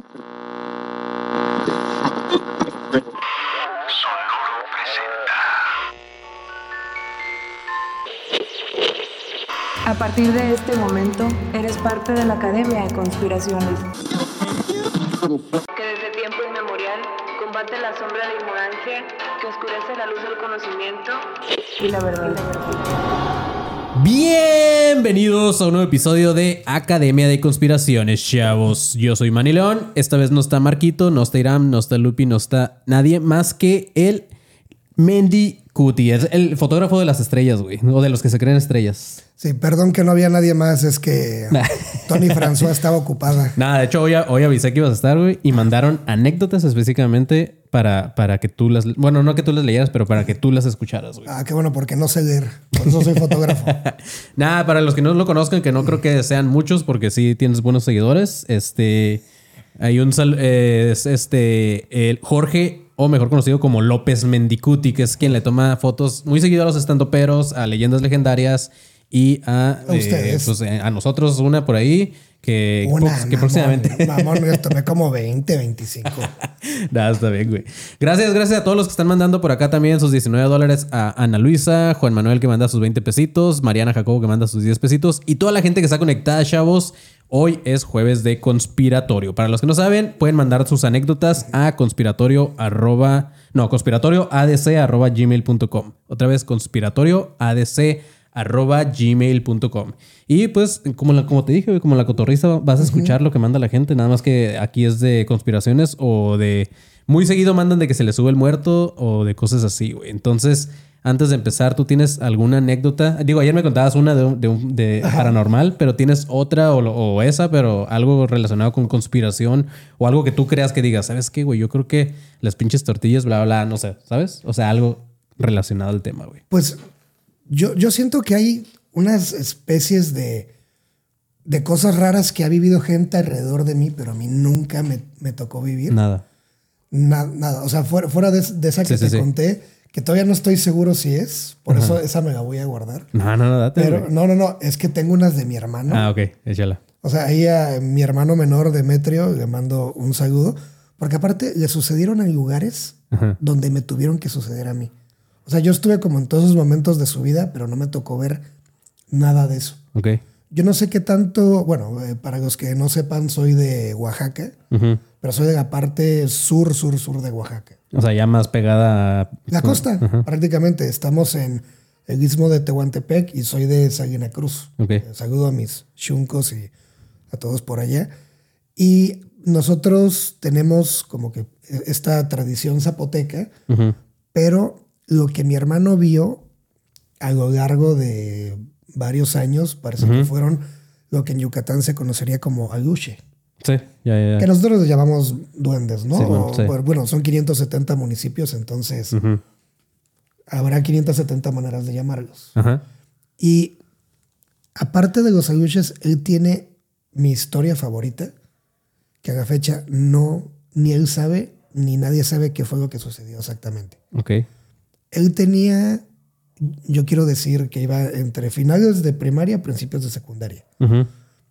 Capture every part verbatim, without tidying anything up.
Sonoro presenta. A partir de este momento, eres parte de la Academia de Conspiraciones, que desde tiempo inmemorial combate la sombra de la ignorancia, que oscurece la luz del conocimiento y la verdad. Bienvenidos a un nuevo episodio de Academia de Conspiraciones, chavos. Yo soy Manny León. Esta vez no está Marquito, no está Iram, no está Lupi, no está nadie más que el Mendy Cuti, es el fotógrafo de las estrellas, güey, o de los que se creen estrellas. Sí, perdón que no había nadie más, es que Tony François estaba ocupada. Nada, de hecho hoy, hoy avisé que ibas a estar, güey, y mandaron anécdotas específicamente para, para que tú las... Bueno, no que tú las leyeras, pero para que tú las escucharas, güey. Ah, qué bueno, porque no sé leer, por eso soy fotógrafo. Nada, para los que no lo conozcan, que no creo que sean muchos, porque sí tienes buenos seguidores, este... Hay un... Sal, eh, este... El Jorge... o mejor conocido como López Mendicuti, que es quien le toma fotos muy seguido a los estandoperos, a leyendas legendarias y a, a ustedes. Eh, pues, eh, a nosotros, una por ahí que, una, pues, que mamón, próximamente. Mamón, me tomé como veinte, veinticinco. Nada, está bien, güey. Gracias, gracias a todos los que están mandando por acá también sus diecinueve dólares a Ana Luisa, Juan Manuel que manda sus veinte pesitos, Mariana Jacobo que manda sus diez pesitos y toda la gente que está conectada, chavos. Hoy es jueves de conspiratorio. Para los que no saben, pueden mandar sus anécdotas a conspiratorio arroba, no, conspiratorio adc arroba gmail punto com. Otra vez, conspiratorio adc arroba gmail punto com. Y pues, como, la, como te dije, como la cotorriza, vas a escuchar uh-huh. lo que manda la gente. Nada más que aquí es de conspiraciones o de... Muy seguido mandan de que se le sube el muerto o de cosas así, güey. Entonces... Antes de empezar, ¿tú tienes alguna anécdota? Digo, ayer me contabas una de, de, de paranormal, pero ¿tienes otra o, o esa, pero algo relacionado con conspiración o algo que tú creas que digas, ¿sabes qué, güey? Yo creo que las pinches tortillas, bla, bla, no sé, ¿sabes? O sea, algo relacionado al tema, güey. Pues yo, yo siento que hay unas especies de, de cosas raras que ha vivido gente alrededor de mí, pero a mí nunca me, me tocó vivir. Nada. Na, nada. O sea, fuera, fuera de, de esa que sí, te sí, conté... Sí. Que todavía no estoy seguro si es. Por Ajá. eso esa me la voy a guardar. No, no, no, date. Pero, no, no, no. Es que tengo unas de mi hermano. Ah, ok. Échala. O sea, ahí a mi hermano menor Demetrio le mando un saludo. Porque aparte le sucedieron en lugares Ajá. donde me tuvieron que suceder a mí. O sea, yo estuve como en todos esos momentos de su vida, pero no me tocó ver nada de eso. Ok. Yo no sé qué tanto... Bueno, eh, para los que no sepan, soy de Oaxaca. Uh-huh. Pero soy de la parte sur, sur, sur de Oaxaca. O sea, ya más pegada a... La costa, uh-huh. prácticamente. Estamos en el istmo de Tehuantepec y soy de Salina Cruz. Okay. Saludo a mis chuncos y a todos por allá. Y nosotros tenemos como que esta tradición zapoteca, uh-huh. pero lo que mi hermano vio a lo largo de varios años, parece uh-huh. que fueron lo que en Yucatán se conocería como aluche. Sí, ya, ya, ya. Que nosotros los llamamos duendes, ¿no? Sí, bueno, sí. O, bueno, son quinientos setenta municipios, entonces uh-huh. habrá quinientas setenta maneras de llamarlos. Uh-huh. Y aparte de los aluches, él tiene mi historia favorita, que a la fecha no, ni él sabe, ni nadie sabe qué fue lo que sucedió exactamente. Ok. Él tenía, yo quiero decir que iba entre finales de primaria, principios de secundaria. Uh-huh.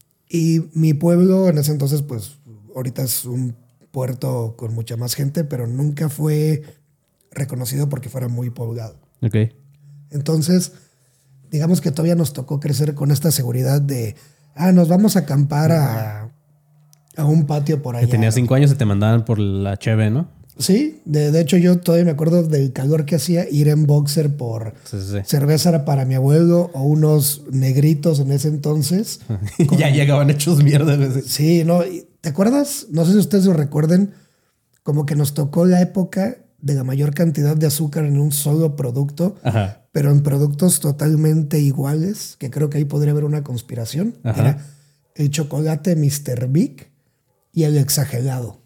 Y mi pueblo en ese entonces, pues ahorita es un puerto con mucha más gente, pero nunca fue reconocido porque fuera muy poblado. Ok. Entonces, digamos que todavía nos tocó crecer con esta seguridad de, ah, nos vamos a acampar a, a un patio por allá. Que tenías cinco años y te mandaban por la cheve, ¿no? Sí, de, de hecho yo todavía me acuerdo del calor que hacía ir en boxer por sí, sí. cerveza para mi abuelo o unos negritos en ese entonces. Con... ya llegaban hechos mierda. Güey. Sí, ¿no? ¿Te acuerdas? No sé si ustedes lo recuerden, como que nos tocó la época de la mayor cantidad de azúcar en un solo producto, Ajá. pero en productos totalmente iguales, que creo que ahí podría haber una conspiración. Ajá. Era el chocolate mister Big y el exagerado.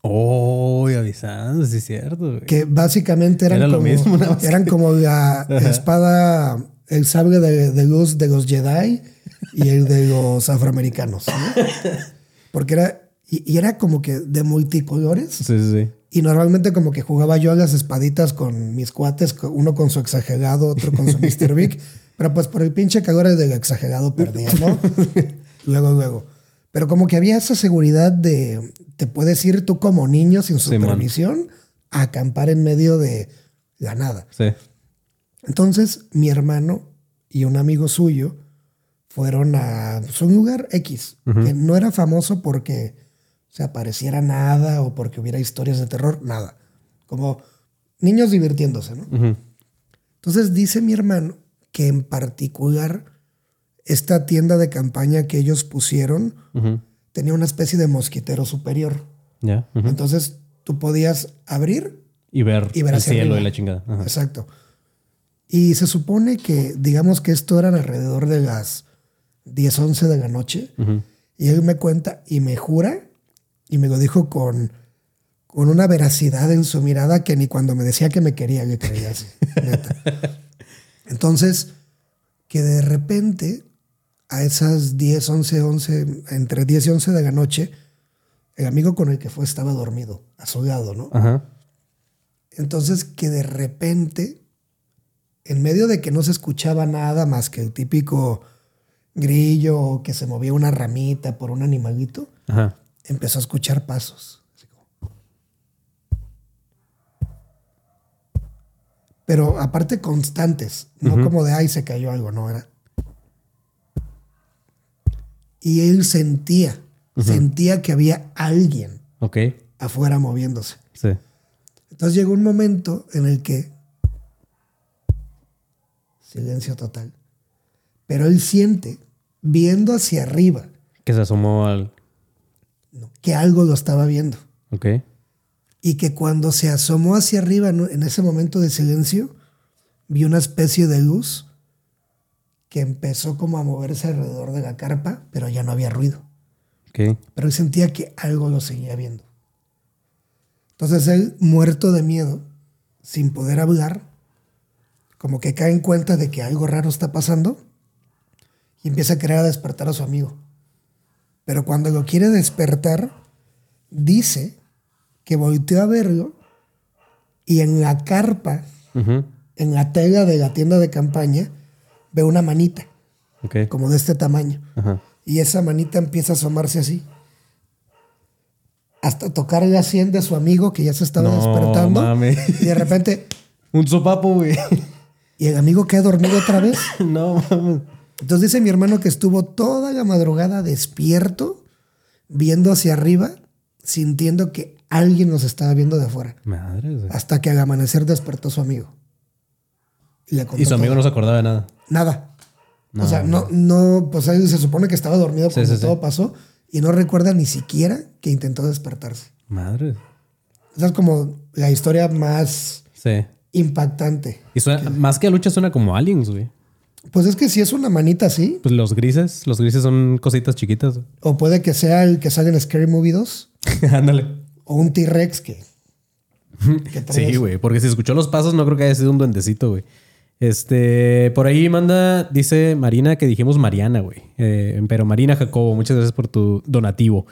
Oh, y avisando, sí es cierto. Güey. Que básicamente eran, Era como, lo mismo, nada más eran que... como la Ajá. espada, el sable de, de luz de los Jedi y el de los afroamericanos, ¿no? Porque era, y, y era como que de multicolores. Sí, sí, sí. Y normalmente como que jugaba yo a las espaditas con mis cuates, uno con su exagerado, otro con su mister Big. Pero pues por el pinche calor del exagerado perdía, ¿no? luego, luego. Pero como que había esa seguridad de te puedes ir tú como niño sin Sí, man. supervisión a acampar en medio de la nada. Sí. Entonces, mi hermano y un amigo suyo fueron a pues, un lugar X, Ujú. que no era famoso porque se apareciera nada o porque hubiera historias de terror, nada. Como niños divirtiéndose, ¿no? Ujú. Entonces dice mi hermano que en particular esta tienda de campaña que ellos pusieron Ujú. tenía una especie de mosquitero superior. Ya. Ujú. Entonces tú podías abrir. Y ver, Y ver el hacia cielo arriba. y la chingada. Ajá. Exacto. Y se supone que, digamos que esto eran alrededor de las diez, once de la noche. Ujú. Y él me cuenta y me jura, y me lo dijo con, con una veracidad en su mirada que ni cuando me decía que me quería le creía así, neta. Entonces, que de repente, a esas diez, once, once, entre diez y once de la noche, el amigo con el que fue estaba dormido, a su lado, ¿no? Ajá. Entonces, que de repente, en medio de que no se escuchaba nada más que el típico grillo o que se movía una ramita por un animalito, Ajá. empezó a escuchar pasos. Así como- Pero aparte constantes, no Ujú. como de, ay, se cayó algo, no, era. Y él sentía, sentía que había alguien Ok. afuera moviéndose. Sí. Entonces llegó un momento en el que silencio total. Pero él siente, viendo hacia arriba, Que se asomó al... ¿no? que algo lo estaba viendo. Ok. Y que cuando se asomó hacia arriba, ¿no? en ese momento de silencio, vio una especie de luz que empezó como a moverse alrededor de la carpa, pero ya no había ruido. Ok. Pero él sentía que algo lo seguía viendo. Entonces él, muerto de miedo, sin poder hablar, como que cae en cuenta de que algo raro está pasando y empieza a querer despertar a su amigo. Pero cuando lo quiere despertar, dice que volteó a verlo y en la carpa, Ujú. en la tela de la tienda de campaña, ve una manita, Ok. como de este tamaño. Ajá. Y esa manita empieza a asomarse así. Hasta tocar la sien de su amigo que ya se estaba No, despertando. mames. Y de repente, Un sopapo, güey. y el amigo queda dormido otra vez. No, mames. Entonces dice mi hermano que estuvo toda la madrugada despierto, viendo hacia arriba, sintiendo que alguien nos estaba viendo de afuera. Madre. güey. Hasta que al amanecer despertó a su amigo. Y, le contó Y su amigo todo. no se acordaba de nada. Nada. No, o sea, no, no, pues él se supone que estaba dormido Sí, cuando sí, sí. todo pasó y no recuerda ni siquiera que intentó despertarse. Madre. Esa es como la historia más Sí. impactante. Y suena, más que a lucha suena como aliens, güey. Pues es que si es una manita así, Pues los grises, los grises son cositas chiquitas. güey. o puede que sea el que sale en Scary Movie dos, Ándale. o un T-Rex que, que trae Sí, eso. güey, porque si escuchó los pasos no creo que haya sido un duendecito, güey. Este, por ahí manda, dice Marina que dijimos Mariana, güey. Eh, pero Marina Jacobo, muchas gracias por tu donativo.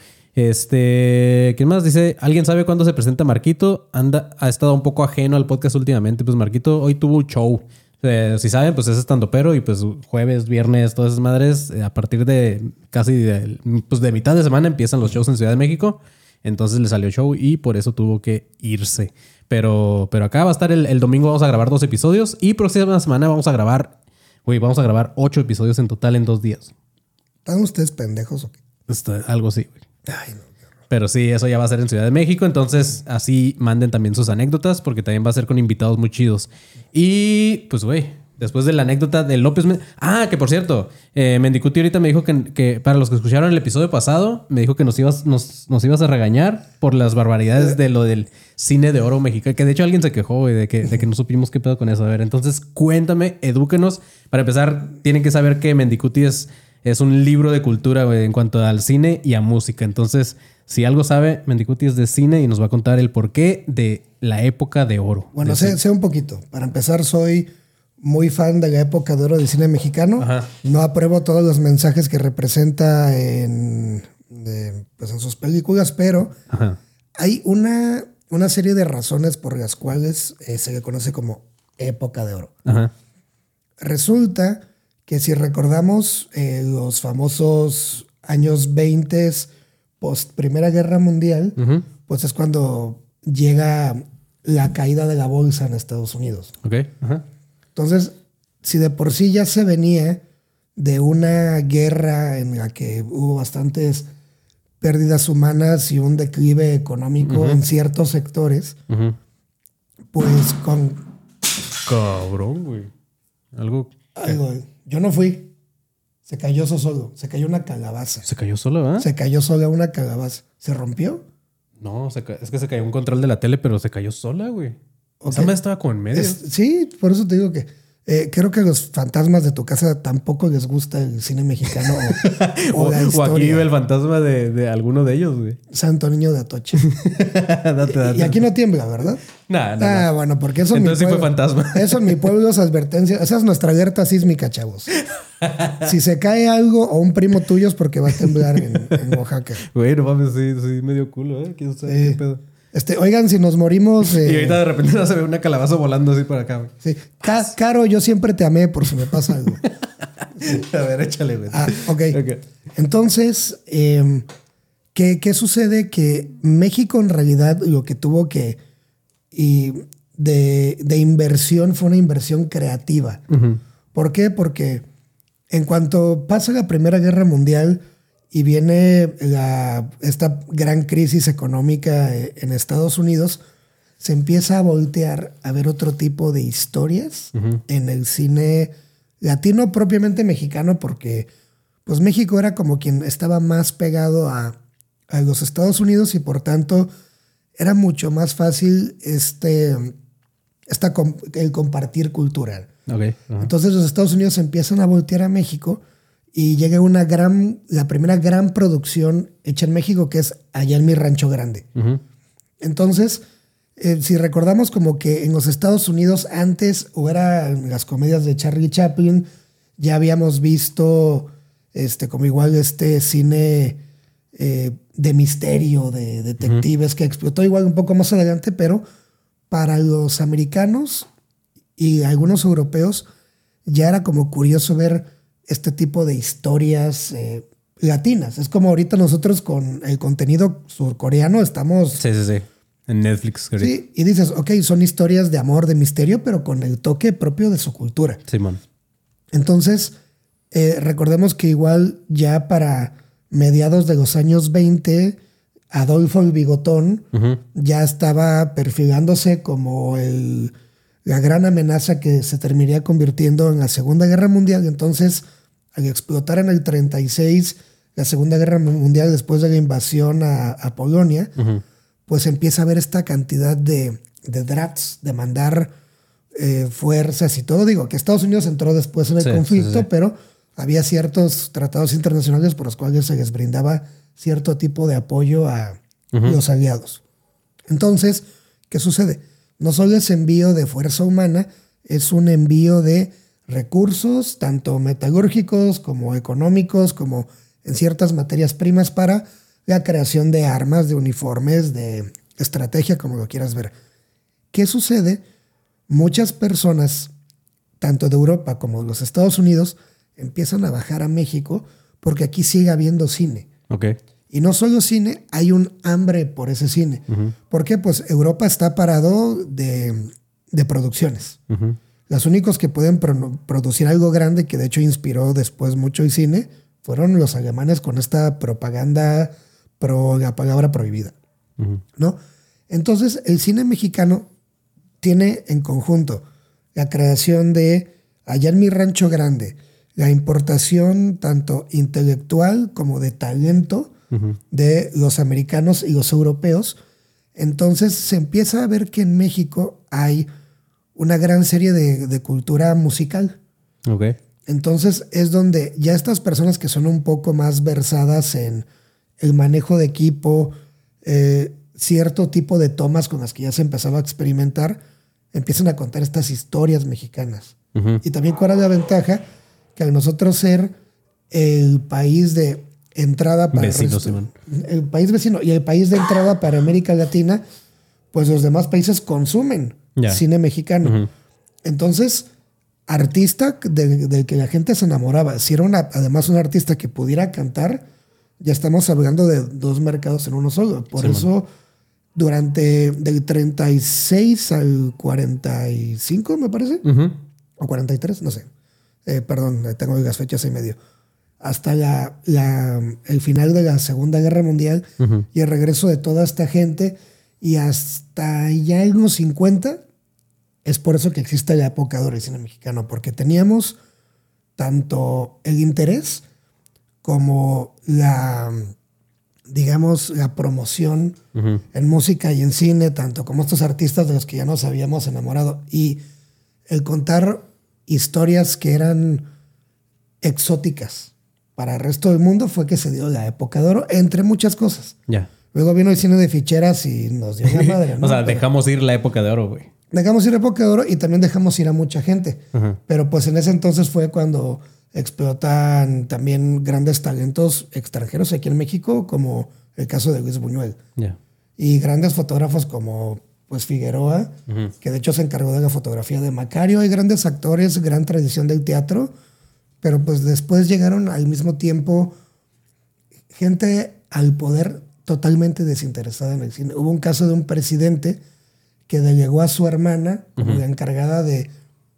Este, ¿quién más? Dice, ¿alguien sabe cuándo se presenta Marquito? Anda, ha estado un poco ajeno al podcast últimamente. Pues Marquito hoy tuvo un show. Eh, si saben, pues es estandopero y pues jueves, viernes, todas esas madres, eh, a partir de casi de, pues de mitad de semana empiezan los shows en Ciudad de México. Entonces le salió show y por eso tuvo que irse. Pero, pero acá va a estar el, el domingo, vamos a grabar dos episodios y próxima semana vamos a grabar, güey, vamos a grabar ocho episodios en total en dos días. ¿Están ustedes pendejos o qué? Esto, algo así, güey. Ay, no. Pero sí, eso ya va a ser en Ciudad de México. Entonces, así manden también sus anécdotas, porque también va a ser con invitados muy chidos. Y pues, güey, después de la anécdota de López. Men- ah, que por cierto, eh, Mendicuti ahorita me dijo que, que para los que escucharon el episodio pasado, me dijo que nos ibas, nos, nos ibas a regañar por las barbaridades de lo del cine de oro mexicano. Que de hecho alguien se quejó, güey, de que, de que no supimos qué pedo con eso. A ver, entonces cuéntame, edúquenos. Para empezar, tienen que saber que Mendicuti es, es un libro de cultura, güey, en cuanto al cine y a música. Entonces, si algo sabe, Mendicuti es de cine y nos va a contar el porqué de la época de oro. Bueno, De sé, cine. sé un poquito. Para empezar, soy muy fan de la época de oro del cine mexicano. Ajá. No apruebo todos los mensajes que representa en, de, pues en sus películas, pero Ajá. hay una, una serie de razones por las cuales eh, se le conoce como época de oro. Ajá. Resulta que si recordamos eh, los famosos años veinte post Primera Guerra Mundial, Ujú. pues es cuando llega la caída de la bolsa en Estados Unidos. Ok. Ajá. Entonces, si de por sí ya se venía de una guerra en la que hubo bastantes pérdidas humanas y un declive económico Ujú. en ciertos sectores, Ujú. pues con Cabrón, güey. Algo. algo, yo no fui, se cayó eso solo, se cayó una calabaza, Se cayó solo, ¿verdad? se cayó sola una calabaza, ¿se rompió? No, se ca- es que se cayó un control de la tele, pero se cayó sola, güey. Ok. Esa madre estaba como en medio. Es- sí, por eso te digo que eh, creo que a los fantasmas de tu casa tampoco les gusta el cine mexicano o, o O, la o aquí historia. vive el fantasma de, de alguno de ellos, güey. Santo Niño de Atoche. date, date. Y aquí no tiembla, ¿verdad? Nah, no, Ah, no. bueno, porque eso en mi Entonces sí fue pueblo- fantasma. Eso en mi pueblo es advertencia. Esa es nuestra alerta sísmica, chavos. Si se cae algo o un primo tuyo es porque va a temblar en, en Oaxaca. Güey, no mames, sí, sí, medio culo, ¿eh? ¿Quién sabe Sí. qué pedo? Este, oigan, si nos morimos. eh, Y ahorita de repente no se ve una calabaza volando así para acá, güey. sí. Ca- Caro, yo siempre te amé por si me pasa algo. A ver, échale, güey. Ah, ok. Ok. Entonces, eh, ¿qué, qué sucede? Que México en realidad lo que tuvo que y de, de inversión fue una inversión creativa. Ujú. ¿Por qué? Porque en cuanto pasa la Primera Guerra Mundial y viene la, esta gran crisis económica eh, en Estados Unidos, se empieza a voltear a ver otro tipo de historias Ujú. en el cine latino, propiamente mexicano, porque pues México era como quien estaba más pegado a, a los Estados Unidos y por tanto era mucho más fácil este, esta, com- el compartir cultural. Ok. Ajá. Entonces los Estados Unidos empiezan a voltear a México y llega una gran, la primera gran producción hecha en México, que es Allá en mi Rancho Grande. Ujú. Entonces, eh, si recordamos como que en los Estados Unidos antes, o era en las comedias de Charlie Chaplin, ya habíamos visto este, como igual este cine eh, de misterio, de detectives, que explotó igual un poco más adelante, pero para los americanos y algunos europeos ya era como curioso ver este tipo de historias eh, latinas. Es como ahorita nosotros con el contenido surcoreano estamos... Sí, sí, sí. En Netflix, ahorita. Sí, y dices, ok, son historias de amor, de misterio, pero con el toque propio de su cultura. Simón. Entonces, eh, recordemos que igual ya para mediados de los años veinte, Adolfo el Bigotón Ujú. ya estaba perfilándose como el, la gran amenaza que se terminaría convirtiendo en la Segunda Guerra Mundial. Entonces, al explotar en el treinta y seis la Segunda Guerra Mundial después de la invasión a, a Polonia, Ujú. pues empieza a haber esta cantidad de, de drafts, de mandar eh, fuerzas y todo. Digo, que Estados Unidos entró después en el Sí, conflicto, sí, sí. pero había ciertos tratados internacionales por los cuales se les brindaba cierto tipo de apoyo a Ujú. los aliados. Entonces, ¿qué sucede? No solo es envío de fuerza humana, es un envío de recursos, tanto metalúrgicos como económicos, como en ciertas materias primas para la creación de armas, de uniformes, de estrategia, como lo quieras ver. ¿Qué sucede? Muchas personas, tanto de Europa como de los Estados Unidos, empiezan a bajar a México porque aquí sigue habiendo cine. Ok. Y no solo cine, hay un hambre por ese cine. Ujú. ¿Por qué? Pues Europa está parado de, de producciones. Ujú. Los únicos que pueden pro- producir algo grande, que de hecho inspiró después mucho el cine, fueron los alemanes con esta propaganda pro la palabra prohibida, Ujú. ¿no? Entonces, el cine mexicano tiene en conjunto la creación de Allá en mi Rancho Grande, la importación tanto intelectual como de talento Ujú. de los americanos y los europeos. Entonces se empieza a ver que en México hay una gran serie de, de cultura musical. Ok. Entonces es donde ya estas personas que son un poco más versadas en el manejo de equipo, eh, cierto tipo de tomas con las que ya se empezaba a experimentar, empiezan a contar estas historias mexicanas. Ujú. Y también cuál es la ventaja, que al nosotros ser el país de entrada para el Vecino, resto- Simón. el país vecino y el país de entrada para América Latina, pues los demás países consumen Ya. cine mexicano. Ujú. Entonces, artista del de que la gente se enamoraba, si era una, además un artista que pudiera cantar, ya estamos hablando de dos mercados en uno solo. Por Sí, eso, durante del treinta y seis al cuarenta y cinco, me parece, Uh-huh. o cuarenta y tres, no sé. Eh, perdón, tengo las fechas ahí medio. Hasta la, la, el final de la Segunda Guerra Mundial Uh-huh. y el regreso de toda esta gente, y hasta ya en los cincuenta, es por eso que existe la época de oro del cine mexicano, porque teníamos tanto el interés como la, digamos, la promoción Uh-huh. en música y en cine, tanto como estos artistas de los que ya nos habíamos enamorado, y el contar historias que eran exóticas para el resto del mundo fue que se dio la época de oro, entre muchas cosas. Ya. Luego vino el cine de ficheras y nos dio la madre, ¿no? O sea, Pero dejamos ir la época de oro, güey. dejamos ir la época de oro y también dejamos ir a mucha gente. Ajá. Pero pues en ese entonces fue cuando explotan también grandes talentos extranjeros aquí en México, como el caso de Luis Buñuel. Ya. Y grandes fotógrafos como pues Figueroa, Ujú. que de hecho se encargó de la fotografía de Macario. Hay grandes actores, gran tradición del teatro, pero pues después llegaron al mismo tiempo gente al poder totalmente desinteresada en el cine. Hubo un caso de un presidente que delegó a su hermana como Ujú. la encargada de...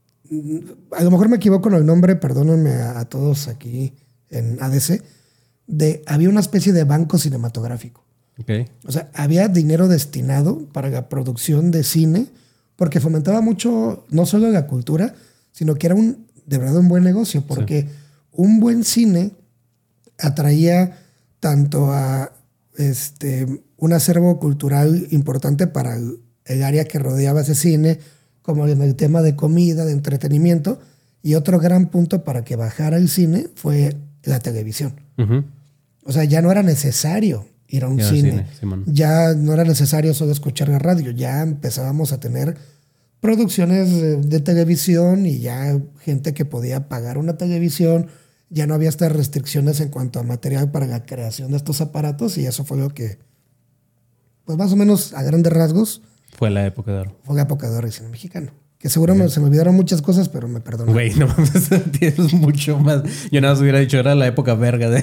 A lo mejor me equivoco en el nombre, perdónenme a, a todos aquí en A D C, de, había una especie de banco cinematográfico. Ok. O sea, había dinero destinado para la producción de cine porque fomentaba mucho no solo la cultura, sino que era un, de verdad un buen negocio, porque sí. un buen cine atraía tanto a este, un acervo cultural importante para el, el área que rodeaba ese cine, como en el tema de comida, de entretenimiento, y otro gran punto para que bajara el cine fue la televisión. Uh-huh. O sea, ya no era necesario ir a un Ya cine. cine, sí, ya no era necesario solo escuchar la radio. Ya empezábamos a tener producciones de, de televisión y ya gente que podía pagar una televisión. Ya no había estas restricciones en cuanto a material para la creación de estos aparatos, y eso fue lo que, pues más o menos a grandes rasgos, fue la época de oro. Fue la época de oro del cine mexicano. Que seguro me, se me olvidaron muchas cosas, pero me perdonan. Güey, no mames, tienes mucho más. Yo nada más hubiera dicho, era la época verga de...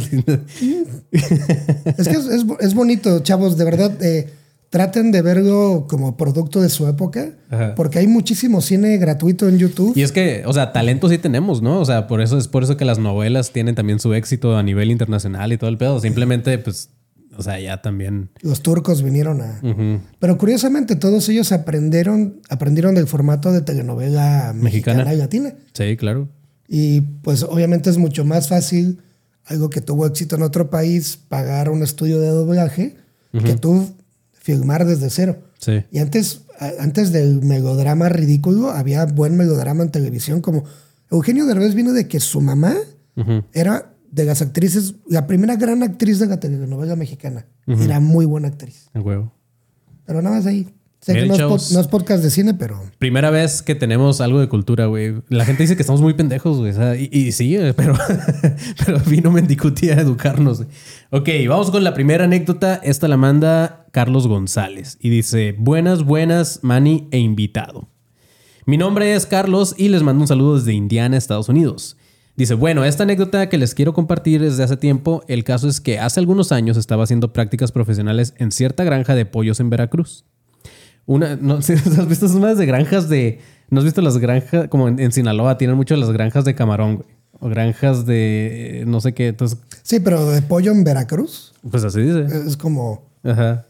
Es que es, es, es bonito, chavos, de verdad. Eh, traten de verlo como producto de su época. Ajá. Porque hay muchísimo cine gratuito en YouTube. Y es que, o sea, talento sí tenemos, ¿no? O sea, por eso es por eso que las novelas tienen también su éxito a nivel internacional y todo el pedo. Simplemente, pues... O sea, ya también... Los turcos vinieron a... Uh-huh. Pero curiosamente todos ellos aprendieron, aprendieron del formato de telenovela mexicana, mexicana y latina. Sí, claro. Y pues obviamente es mucho más fácil, algo que tuvo éxito en otro país, pagar un estudio de doblaje, uh-huh. que tú filmar desde cero. Sí. Y antes, antes del melodrama ridículo, había buen melodrama en televisión, como Eugenio Derbez vino de que su mamá uh-huh. era... de las actrices, la primera gran actriz de la telenovela mexicana. Uh-huh. Era muy buena actriz. El huevo. Pero nada más ahí. Sé Bien, que no es, pod, no es podcast de cine, pero... Primera vez que tenemos algo de cultura, güey. La gente dice que estamos muy pendejos, güey. O sea, y, y sí, pero, pero vino Mendicuti a educarnos. Ok, vamos con la primera anécdota. Esta la manda Carlos González. Y dice, buenas, buenas, Manny e invitado. Mi nombre es Carlos y les mando un saludo desde Indiana, Estados Unidos. Dice, bueno, esta anécdota que les quiero compartir desde hace tiempo. El caso es que hace algunos años estaba haciendo prácticas profesionales en cierta granja de pollos en Veracruz. Una, no sé, ¿has visto unas de granjas de... ¿No has visto las granjas? Como en, en Sinaloa tienen mucho las granjas de camarón, güey. O granjas de... no sé qué. Entonces, sí, pero de pollo en Veracruz. Pues así dice. Es como... Ajá.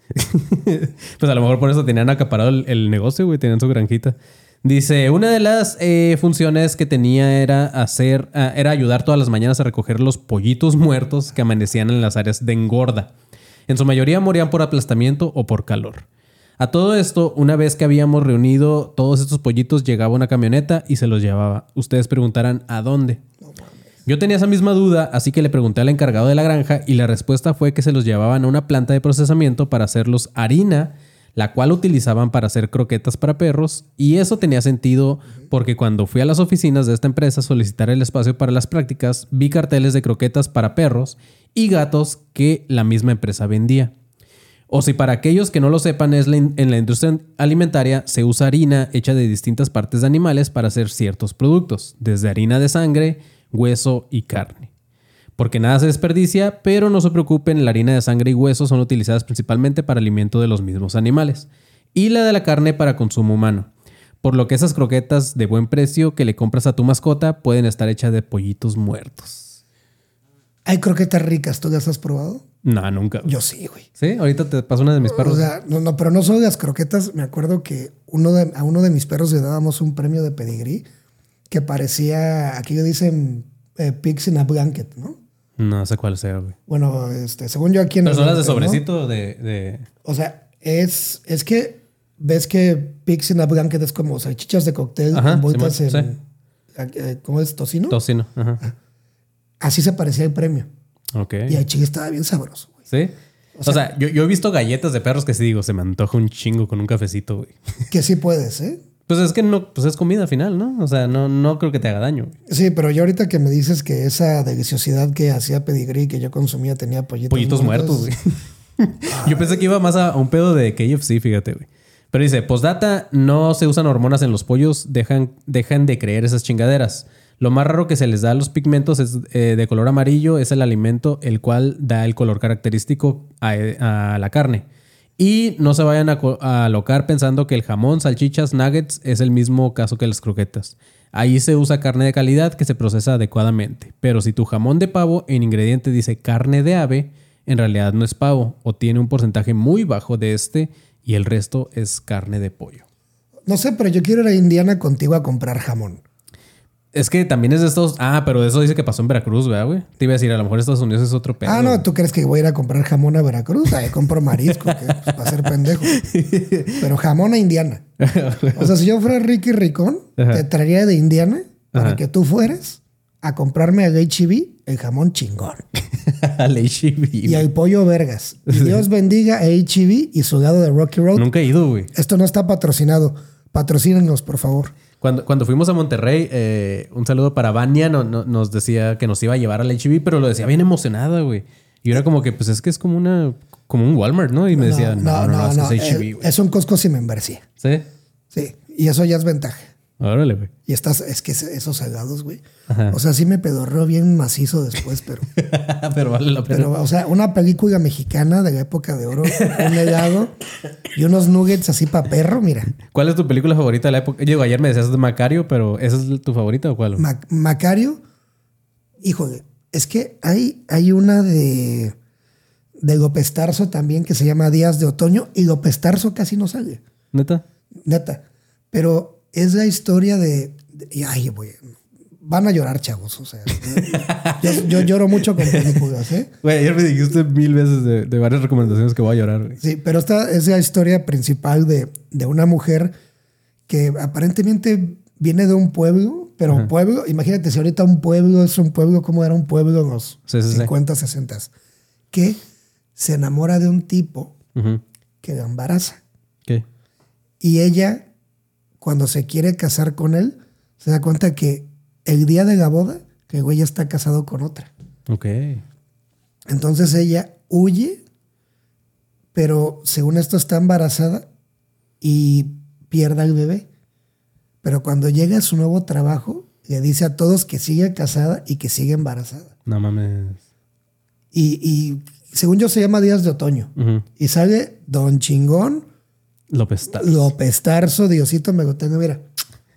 Pues a lo mejor por eso tenían acaparado el, el negocio, güey. Tenían su granjita. Dice, una de las eh, funciones que tenía era hacer, uh, era ayudar todas las mañanas a recoger los pollitos muertos que amanecían en las áreas de engorda. En su mayoría morían por aplastamiento o por calor. A todo esto, una vez que habíamos reunido todos estos pollitos, llegaba una camioneta y se los llevaba. Ustedes preguntarán, ¿a dónde? Yo tenía esa misma duda, así que le pregunté al encargado de la granja y la respuesta fue que se los llevaban a una planta de procesamiento para hacerlos harina, la cual utilizaban para hacer croquetas para perros, y eso tenía sentido porque cuando fui a las oficinas de esta empresa a solicitar el espacio para las prácticas, vi carteles de croquetas para perros y gatos que la misma empresa vendía. O si para aquellos que no lo sepan, es la in- en la industria alimentaria se usa harina hecha de distintas partes de animales para hacer ciertos productos, desde harina de sangre, hueso y carne. porque nada se desperdicia, pero no se preocupen, la harina de sangre y huesos son utilizadas principalmente para alimento de los mismos animales y la de la carne para consumo humano. Por lo que esas croquetas de buen precio que le compras a tu mascota pueden estar hechas de pollitos muertos. Hay croquetas ricas, ¿tú las has probado? No, nunca. Yo sí, güey. Sí, ahorita te paso una de mis perros. O sea, no, no, pero no solo las croquetas. Me acuerdo que uno de, a uno de mis perros le dábamos un premio de pedigrí que parecía, aquí le dicen eh, pigs in a blanket, ¿no? No sé cuál sea, güey. Bueno, este, según yo aquí en ¿Pero el son las de norte, sobrecito ¿no? de, de...? O sea, es, es que ves que pigs in a blanket es como salchichas de cóctel Ajá, envueltas Simón, en... eh, ¿Cómo es? ¿Tocino? Tocino. Ajá. Así se parecía el premio. Ok. Y el chile estaba bien sabroso, güey. ¿Sí? O O sea, sea, yo, yo he visto galletas de perros que sí digo, se me antoja un chingo con un cafecito, güey. Que sí puedes, ¿eh? Pues es que no, pues es comida final, ¿no? O sea, no, no creo que te haga daño, güey. Sí, pero yo ahorita que me dices que esa deliciosidad que hacía pedigrí que yo consumía tenía pollitos, Pollitos muertos, güey. Yo pensé que iba más a, a un pedo de K F C, fíjate, güey. Pero dice, postdata, no se usan hormonas en los pollos, dejan, dejan de creer esas chingaderas. Lo más raro que se les da a los pigmentos es, eh, de color amarillo es el alimento el cual da el color característico a, a la carne. Y no se vayan a, a alocar pensando que el jamón, salchichas, nuggets es el mismo caso que las croquetas. Ahí se usa carne de calidad que se procesa adecuadamente. Pero si tu jamón de pavo en ingrediente dice carne de ave, en realidad no es pavo o tiene un porcentaje muy bajo de este y el resto es carne de pollo. No sé, pero yo quiero ir a Indiana contigo a comprar jamón. Es que también es de estos... Ah, pero eso dice que pasó en Veracruz, ¿verdad, güey? Te iba a decir, a lo mejor Estados Unidos es otro pedo. Ah, no, ¿tú crees que voy a ir a comprar jamón a Veracruz? Ahí compro marisco, que pues, para ser pendejo. Pero jamón a Indiana. O sea, si yo fuera Ricky Ricón, Ajá. te traería de Indiana para Ajá. que tú fueras a comprarme al H E B el jamón chingón. Al H E B. Y el pollo vergas. Y Dios bendiga a H E B y su lado de Rocky Road. Nunca he ido, güey. Esto no está patrocinado. Patrocínenos, por favor. Cuando, cuando fuimos a Monterrey, eh, un saludo para Vania, no, no- nos decía que nos iba a llevar al H E B, pero lo decía bien emocionada, güey. Y yo era como que, pues es que es como una... Como un Walmart, ¿no? Y me decía, no, no, no, es que es H E B, eh, güey. Es un Costco sin membresía. ¿Sí? Sí. Y eso ya es ventaja. Órale, güey. Y estás, es que esos salados, güey. Ajá. O sea, sí me pedorreo bien macizo después, pero. Pero vale la pena. Pero, o sea, una película mexicana de la época de oro, un helado y unos nuggets así para perro, mira. ¿Cuál es tu película favorita de la época? Digo, ayer me decías de Macario, pero ¿esa es tu favorita o cuál? Ma- Macario, híjole, es que hay, hay una de, de López Tarso también que se llama Días de Otoño y López Tarso casi no sale, ¿Neta? neta. Pero es la historia de. de- y, ay, güey. Van a llorar, chavos. O sea, yo, yo lloro mucho con películas, ¿eh? Güey, ayer me dijiste mil veces de, de varias recomendaciones que voy a llorar, güey. Sí, pero esta es la historia principal de, de una mujer que aparentemente viene de un pueblo, pero Ajá. pueblo, imagínate si ahorita un pueblo es un pueblo, ¿cómo era un pueblo en los Sí, sí, sí. cincuenta, sesenta? Que se enamora de un tipo Ujú. que la embaraza. ¿Qué? Y ella, cuando se quiere casar con él, se da cuenta que el día de la boda, que el güey ya está casado con otra. Ok. Entonces ella huye, pero según esto está embarazada y pierde al bebé. Pero cuando llega a su nuevo trabajo, le dice a todos que sigue casada y que sigue embarazada. No mames. Y, y según yo se llama Días de Otoño. Ujú. Y sale Don Chingón, López Tarso. López Tarso, Diosito me lo tenga, mira.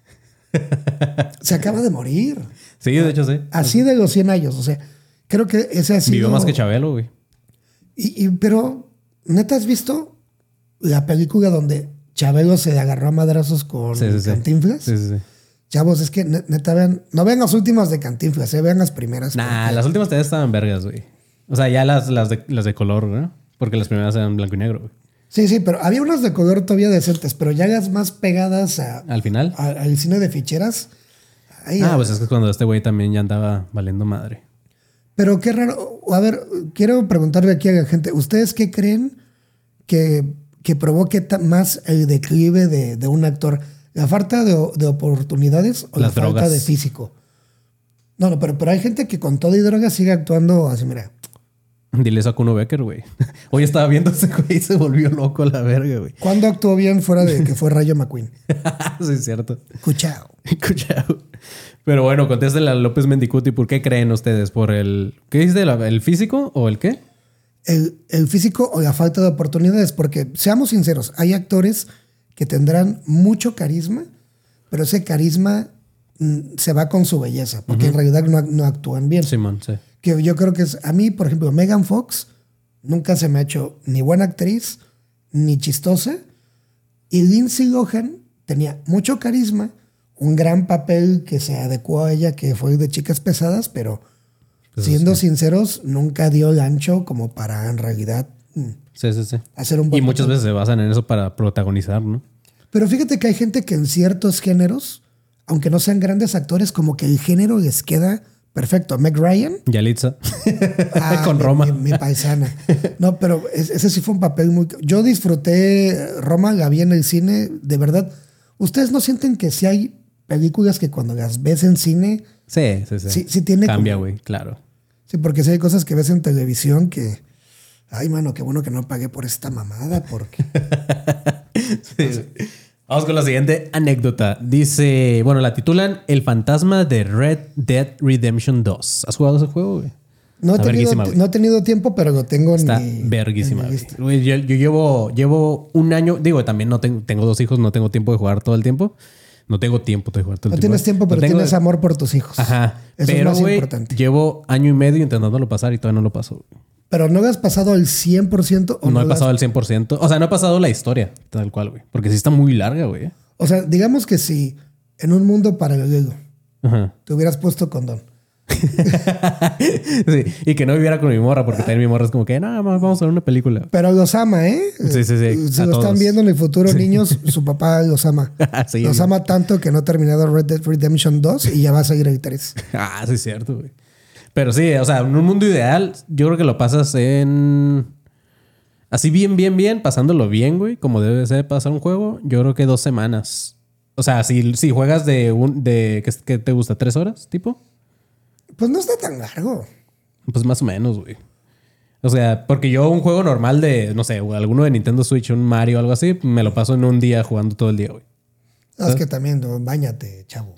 Se acaba de morir. Sí, de hecho sí. Así de los cien años. O sea, creo que ese ha sido... Vivió más que Chabelo, güey. Y, y- pero, ¿neta has visto la película donde Chabelo se agarró a madrazos con Sí, sí, sí. Cantinflas? Sí, sí, sí. Chavos, es que ne- neta vean, no vean las últimas de Cantinflas, eh, vean las primeras. Nah, porque- las últimas todavía estaban vergas, güey. O sea, ya las, las, de, las de color, ¿no? Porque las primeras eran blanco y negro, güey. Sí, sí, pero había unas de color todavía decentes, pero ya las más pegadas a- Al final. a- al cine de ficheras. Ay, Ah, a- pues es que cuando este güey también ya andaba valiendo madre. Pero qué raro. A ver, quiero preguntarle aquí a la gente, ¿ustedes qué creen que, que provoque ta- más el declive de, de un actor? ¿La falta de, o- de oportunidades o Las la falta drogas. de físico? No, no, pero, pero hay gente que con todo y drogas sigue actuando así, mira. Dile eso a Kuno Becker, güey. Hoy estaba viendo ese güey y se volvió loco a la verga, güey. ¿Cuándo actuó bien fuera de que fue Rayo McQueen? Sí, es cierto. Cuchao. Cuchao. Pero bueno, contéstele a López Mendicuti. ¿Por qué creen ustedes? ¿Por el... ¿Qué dice? ¿El físico o el qué? El, el físico o la falta de oportunidades. Porque, seamos sinceros, hay actores que tendrán mucho carisma, pero ese carisma mm, se va con su belleza. Porque uh-huh. en realidad no, no actúan bien. Simón, sí. Que yo creo que es... A mí, por ejemplo, Megan Fox nunca se me ha hecho ni buena actriz, ni chistosa. Y Lindsay Lohan tenía mucho carisma, un gran papel que se adecuó a ella, que fue de Chicas Pesadas, pero pues siendo sí. sinceros, nunca dio el ancho como para en realidad sí, sí, sí. hacer un buen Y muchas papel. veces se basan en eso para protagonizar, ¿no? Pero fíjate que hay gente que en ciertos géneros, aunque no sean grandes actores, como que el género les queda perfecto. Meg Ryan. Yalitza. Ah, con mi, Roma. Mi, mi paisana. No, pero ese sí fue un papel muy... Yo disfruté Roma, la vi en el cine. De verdad, ¿ustedes no sienten que sí hay películas que cuando las ves en cine... Sí, sí, sí. Sí, sí tiene... Cambia, güey, claro. Sí, porque sí hay cosas que ves en televisión que... Ay, mano, qué bueno que no pagué por esta mamada, porque... sí, sí. Vamos con la siguiente anécdota. Dice, bueno, la titulan El fantasma de Red Dead Redemption dos. ¿Has jugado ese juego, güey? No, he tenido, no he tenido tiempo, pero lo tengo en Está mi... verguísima. en mi lista. Güey, yo, yo llevo, llevo un año... Digo, también no tengo, tengo dos hijos, no tengo tiempo de jugar todo el tiempo. No tengo tiempo de jugar todo el No tiempo. tienes tiempo, pero no tengo, tienes amor por tus hijos. Ajá. Eso pero, es más güey, importante. llevo año y medio intentándolo pasar y todavía no lo paso. Pero no lo has pasado al cien por ciento. No, no he pasado has... al cien por ciento. O sea, no he pasado la historia, tal cual, güey. Porque sí está muy larga, güey. O sea, digamos que si en un mundo paralelo Ajá. te hubieras puesto condón. Sí, y que no viviera con mi morra, porque también mi morra es como que, no, vamos a ver una película. Pero los ama, ¿eh? Sí, sí, sí. Si A lo todos. están viendo en el futuro, niños, su papá los ama. Sí, los güey. ama tanto que no ha terminado Red Dead Redemption dos y ya va a seguir el tres. Ah, sí, es cierto, güey. Pero sí, o sea, en un mundo ideal, yo creo que lo pasas en... Así bien, bien, bien, pasándolo bien, güey, como debe ser pasar un juego, yo creo que dos semanas. O sea, si, si juegas de un... de ¿qué, qué te gusta? ¿Tres horas, tipo? Pues no está tan largo. Pues más o menos, güey. O sea, porque yo un juego normal de, no sé, alguno de Nintendo Switch, un Mario o algo así, me lo paso en un día jugando todo el día, güey. No, es que también, no, báñate, chavo.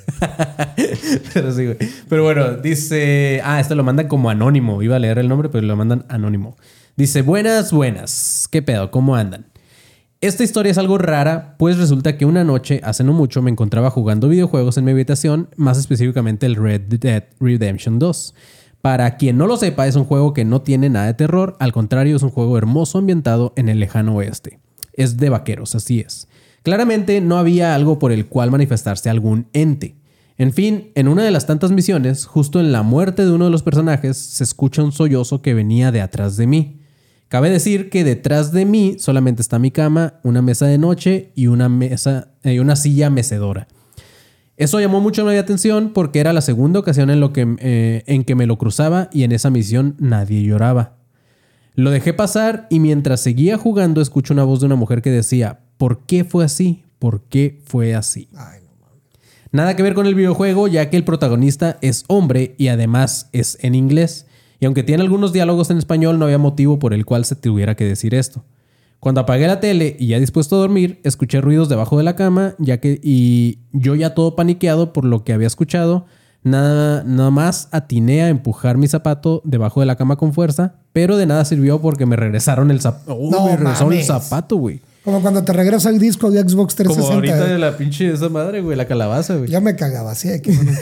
Pero sí, güey. Pero bueno, dice... Ah, esto lo mandan como anónimo. Iba a leer el nombre, pero lo mandan anónimo. Dice, buenas, buenas. ¿Qué pedo? ¿Cómo andan? Esta historia es algo rara, pues resulta que una noche, hace no mucho, me encontraba jugando videojuegos en mi habitación, más específicamente el Red Dead Redemption dos. Para quien no lo sepa, es un juego que no tiene nada de terror, al contrario, es un juego hermoso ambientado en el lejano oeste. Es de vaqueros, así es. Claramente no había algo por el cual manifestarse algún ente. En fin, en una de las tantas misiones, justo en la muerte de uno de los personajes, se escucha un sollozo que venía de atrás de mí. Cabe decir que detrás de mí solamente está mi cama, una mesa de noche y una, mesa, eh, una silla mecedora. Eso llamó mucho mi atención porque era la segunda ocasión en, lo que, eh, en que me lo cruzaba y en esa misión nadie lloraba. Lo dejé pasar y mientras seguía jugando escucho una voz de una mujer que decía, ¿por qué fue así? ¿Por qué fue así? Ay, no mames. Nada que ver con el videojuego, ya que el protagonista es hombre y además es en inglés. Y aunque tiene algunos diálogos en español, no había motivo por el cual se tuviera que decir esto. Cuando apagué la tele y ya dispuesto a dormir, escuché ruidos debajo de la cama, ya que y yo ya todo paniqueado por lo que había escuchado, nada, nada más atiné a empujar mi zapato debajo de la cama con fuerza, pero de nada sirvió porque me regresaron el zapato. Oh, No me regresaron el mames. zapato, güey. Como cuando te regresa el disco de Xbox Como trescientos ahorita sesenta. de la pinche de esa madre, güey, la calabaza, güey. Ya me cagaba, sí. Que bueno.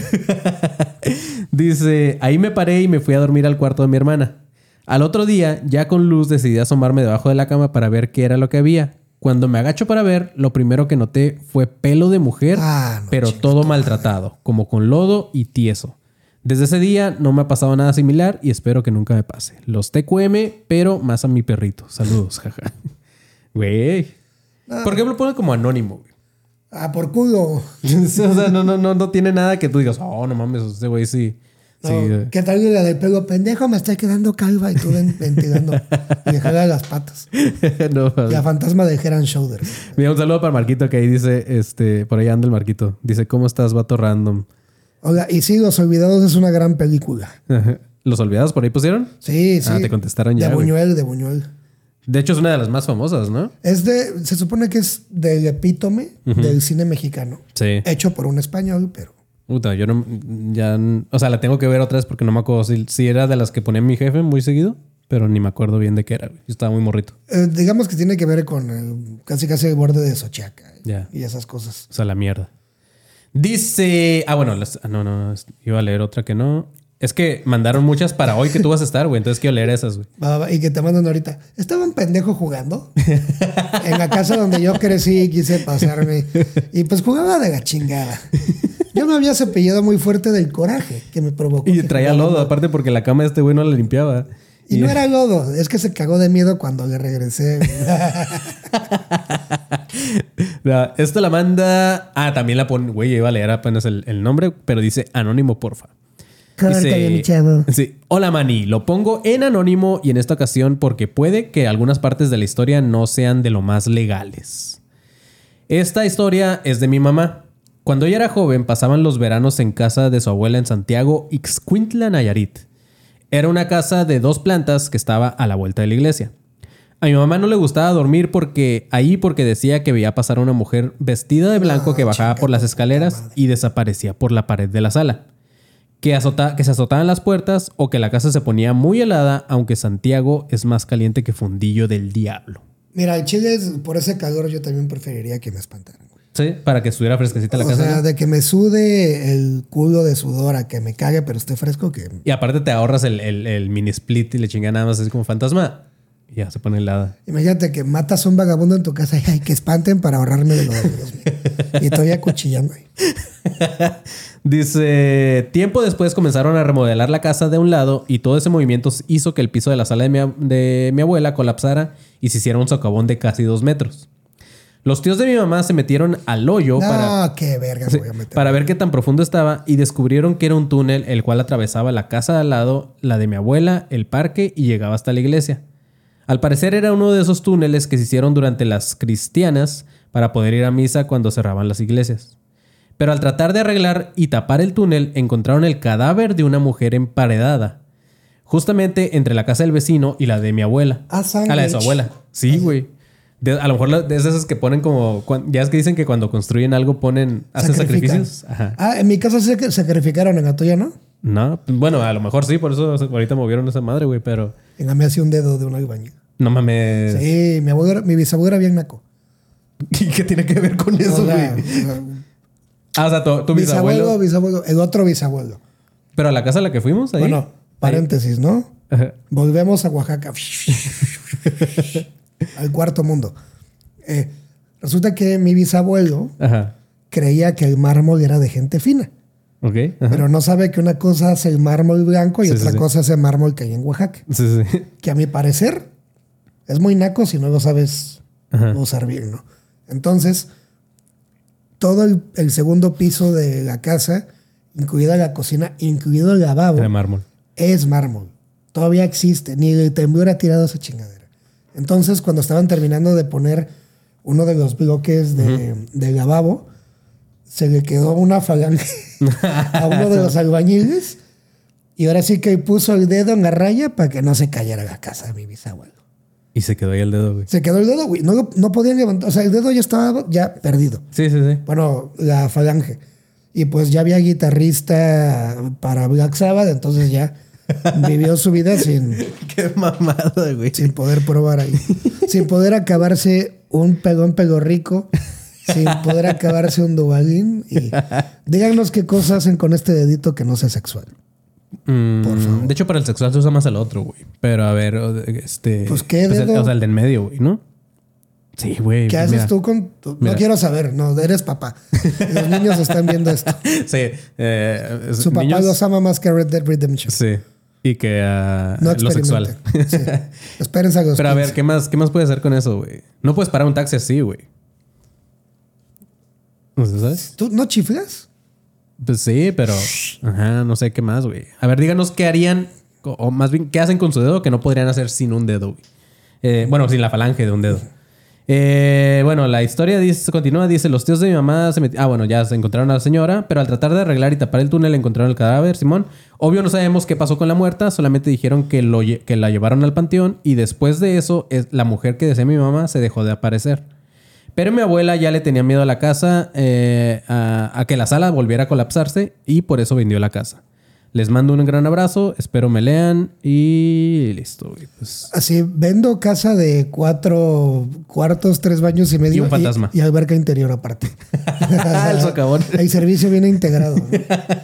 Dice, ahí me paré y me fui a dormir al cuarto de mi hermana. Al otro día, ya con luz, decidí asomarme debajo de la cama para ver qué era lo que había. Cuando me agacho para ver, lo primero que noté fue pelo de mujer, Ah, no, pero chingas, todo tu maltratado, como con lodo y tieso. Desde ese día no me ha pasado nada similar y espero que nunca me pase. Los T Q M, pero más a mi perrito. Saludos, jaja. Güey. No. ¿Por qué me lo ponen como anónimo, güey? Ah, por culo. O sea, no, no, no, no tiene nada que tú digas, oh, no mames, este güey sí. No, sí. eh. ¿qué tal la del pelo? Pendejo, me estoy quedando calva y tú ven- ventilando. Y me jala las patas. No, La fantasma de Head and Shoulders. mira, un saludo para Marquito que ahí dice, este, por ahí anda el Marquito. Dice, ¿cómo estás, vato random? Oiga, y sí, Los Olvidados es una gran película. Ajá. ¿Los Olvidados por ahí pusieron? Sí, sí. Ah, te contestaron ya, De güey. Buñuel, de Buñuel. De hecho, es una de las más famosas, ¿no? Es de, se supone que es del epítome uh-huh. del cine mexicano. Sí. Hecho por un español, pero... Puta, yo no... Ya... O sea, la tengo que ver otra vez porque no me acuerdo si, si era de las que ponía mi jefe muy seguido, pero ni me acuerdo bien de qué era, güey. Yo estaba muy morrito. Eh, digamos que tiene que ver con el, casi casi el borde de Xochiaca. Ya. Y esas cosas. O sea, la mierda. Dice... Ah, bueno. Las, no, no. Iba a leer otra que no... Es que mandaron muchas para hoy que tú vas a estar, güey. Entonces quiero leer esas, güey. Va, va, y que te mandan ahorita. Estaba un pendejo jugando en la casa donde yo crecí y quise pasarme. Y pues jugaba de la chingada. Yo me había cepillado muy fuerte del coraje que me provocó. Y traía lodo, mal. Aparte porque la cama de este güey no la limpiaba. Y, y no era lodo. Es que se cagó de miedo cuando le regresé. No, esto la manda... Ah, también la pone... Güey, iba a leer apenas el, el nombre, pero dice anónimo, porfa. Dice, mi chavo. Sí. Hola, Manny. Lo pongo en anónimo y en esta ocasión porque puede que algunas partes de la historia no sean de lo más legales. Esta historia es de mi mamá. Cuando ella era joven, pasaban los veranos en casa de su abuela en Santiago, Ixcuintla, Nayarit. Era una casa de dos plantas que estaba a la vuelta de la iglesia. A mi mamá no le gustaba dormir porque ahí porque decía que veía pasar a una mujer vestida de blanco no, que bajaba por las escaleras y desaparecía por la pared de la sala. Que, azota, que se azotaban las puertas o que la casa se ponía muy helada, aunque Santiago es más caliente que fundillo del diablo. Mira, en Chile, por ese calor, yo también preferiría que me espantaran, güey. Sí, para que estuviera fresquecita la o casa. O sea, ¿no? De que me sude el culo de sudor a que me cague, pero esté fresco que... Y aparte te ahorras el, el, el mini split y le chinga nada más así como fantasma. Y ya se pone helada. Imagínate que matas a un vagabundo en tu casa y ay, que espanten para ahorrarme de los Dios mío. Y estoy acuchillando ahí. Dice, tiempo después comenzaron a remodelar la casa de un lado y todo ese movimiento hizo que el piso de la sala de mi, de mi abuela colapsara y se hiciera un socavón de casi dos metros. Los tíos de mi mamá se metieron al hoyo no, para, qué verga sí, voy a meter. para ver qué tan profundo estaba y descubrieron que era un túnel el cual atravesaba la casa de al lado, la de mi abuela, el parque y llegaba hasta la iglesia. Al parecer era uno de esos túneles que se hicieron durante las cristianas para poder ir a misa cuando cerraban las iglesias. Pero al tratar de arreglar y tapar el túnel, encontraron el cadáver de una mujer emparedada. Justamente entre la casa del vecino y la de mi abuela. Ah, a la de su abuela. Sí, güey. De, a lo mejor la, de esas que ponen como... Ya es que dicen que cuando construyen algo ponen... Hacen sacrificios. Ajá. Ah, en mi casa sí que sacrificaron, en la tuya, ¿no? No, bueno, a lo mejor sí. Por eso ahorita movieron esa madre, güey, pero... En la mía hacía un dedo de un albañil. No mames. Sí, mi abuelo, mi bisabuelo era bien naco. ¿Y qué tiene que ver con eso, güey? O sea, ah, o sea, tu, tu bisabuelo... Bisabuelo, bisabuelo, el otro bisabuelo. Pero a la casa a la que fuimos, ahí... Bueno, paréntesis, ahí. ¿No? Ajá. Volvemos a Oaxaca. Al cuarto mundo. Eh, resulta que mi bisabuelo Ajá. creía que el mármol era de gente fina. Okay, pero no sabe que una cosa es el mármol blanco y sí, otra sí, cosa sí. es el mármol que hay en Oaxaca. Sí, sí. Que a mi parecer es muy naco si no lo sabes Ajá. usar bien, ¿no? Entonces, todo el, el segundo piso de la casa, incluida la cocina, incluido el lavabo, era mármol. Es mármol. Todavía existe. Ni el temblor ha tirado esa chingadera. Entonces, cuando estaban terminando de poner uno de los bloques de, uh-huh. de lavabo, se le quedó una falange a uno de los albañiles y ahora sí que puso el dedo en la raya para que no se cayera la casa de mi bisabuelo. Y se quedó ahí el dedo, güey. Se quedó el dedo, güey. No, no podían levantar. O sea, el dedo ya estaba ya perdido. Sí, sí, sí. Bueno, la falange. Y pues ya había guitarrista para Black Sabbath, entonces ya vivió su vida sin... Qué mamada, güey. Sin poder probar ahí. Sin poder acabarse un pegón pego rico. Sin poder acabarse un dubalín. Y díganos qué cosas hacen con este dedito que no sea sexual. Mm, Por favor. De hecho, para el sexual se usa más el otro, güey. Pero a ver, este... Pues qué dedo. Pues el, o sea, el del medio, güey, ¿no? Sí, güey. ¿Qué haces mira, tú con...? Tu, no quiero saber. No, eres papá. Los niños están viendo esto. Sí. Eh, Su papá niños... los ama más que Red Dead Redemption. Sí. Y que uh, no lo sexual. Sí. Espérense a los Pero a ver, ¿qué más, ¿qué más puedes hacer con eso, güey? No puedes parar un taxi así, güey. ¿Sabes? ¿Tú no chiflas? Pues sí, pero... Ajá, no sé qué más, güey. A ver, díganos qué harían... O más bien, ¿qué hacen con su dedo que no podrían hacer sin un dedo, güey? Eh, bueno, sin la falange de un dedo. Eh, bueno, la historia dice, continúa, dice, los tíos de mi mamá se metieron... Ah, bueno, ya se encontraron a la señora, pero al tratar de arreglar y tapar el túnel encontraron el cadáver, Simón. Obvio no sabemos qué pasó con la muerta, solamente dijeron que, lo, que la llevaron al panteón y después de eso, es, la mujer que decía mi mamá se dejó de aparecer. Pero mi abuela ya le tenía miedo a la casa, eh, a, a que la sala volviera a colapsarse y por eso vendió la casa. Les mando un gran abrazo, espero me lean y listo. Güey. Pues... Así, vendo casa de cuatro cuartos, tres baños y medio. Y un fantasma. Y, y alberca interior aparte. El socavón. El servicio viene integrado, ¿no?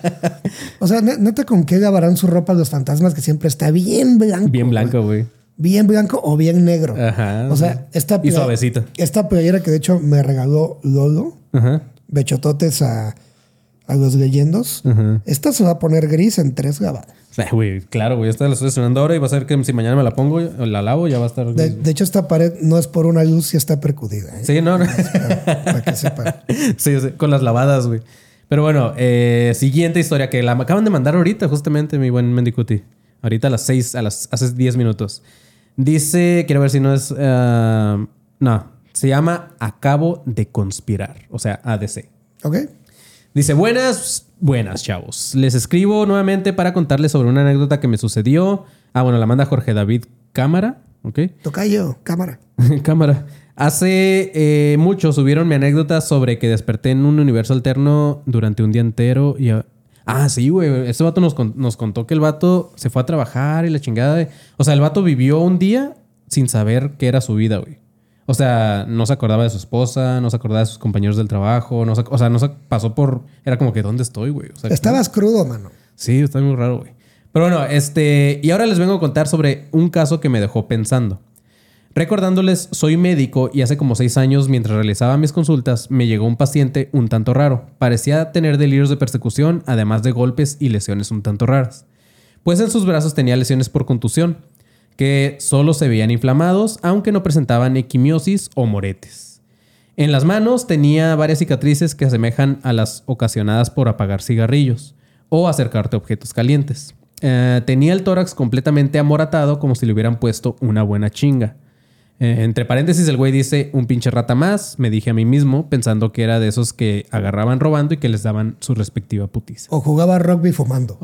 O sea, neta, ¿con qué lavarán su ropa los fantasmas que siempre está bien blanco? Bien blanco, güey. Bien blanco o bien negro. Ajá. O sea, esta y suavecita. Esta playera que de hecho me regaló Lolo. Ajá. Bechototes a... a los leyendos. Uh-huh. Esta se va a poner gris en tres lavadas. Güey, claro, güey. Esta la estoy estrenando ahora y va a ser que si mañana me la pongo o la lavo, ya va a estar gris. De, de hecho, esta pared no es por una luz y está percudida. ¿eh? Sí, no, no. Para, para que sepan. Sí, sí, con las lavadas, güey. Pero bueno, eh, siguiente historia que la acaban de mandar ahorita, justamente, mi buen Mendicuti. Ahorita a las seis, a las, hace diez minutos. Dice, quiero ver si no es... Uh, no, se llama Acabo de Conspirar. O sea, A D C. Ok. Dice, buenas, buenas, chavos. Les escribo nuevamente para contarles sobre una anécdota que me sucedió. Ah, bueno, la manda Jorge David Cámara. ¿Ok? Tocayo, cámara. Cámara. Hace eh, mucho subieron mi anécdota sobre que desperté en un universo alterno durante un día entero. Y, ah, sí, güey. Este vato nos, nos contó que el vato se fue a trabajar y la chingada de... O sea, el vato vivió un día sin saber qué era su vida, güey. O sea, no se acordaba de su esposa, no se acordaba de sus compañeros del trabajo, no se, o sea, no se pasó por... Era como que, ¿dónde estoy, güey? O sea, estabas ¿no? crudo, mano. Sí, está muy raro, güey. Pero bueno, este... Y ahora les vengo a contar sobre un caso que me dejó pensando. Recordándoles, soy médico y hace como seis años, mientras realizaba mis consultas, me llegó un paciente un tanto raro. Parecía tener delirios de persecución, además de golpes y lesiones un tanto raras. Pues en sus brazos tenía lesiones por contusión, que solo se veían inflamados, aunque no presentaban equimiosis o moretes. En las manos tenía varias cicatrices que asemejan a las ocasionadas por apagar cigarrillos o acercarte a objetos calientes. Eh, tenía el tórax completamente amoratado, como si le hubieran puesto una buena chinga. Eh, entre paréntesis, el güey dice, un pinche rata más, me dije a mí mismo, pensando que era de esos que agarraban robando y que les daban su respectiva putiza. O jugaba rugby fumando.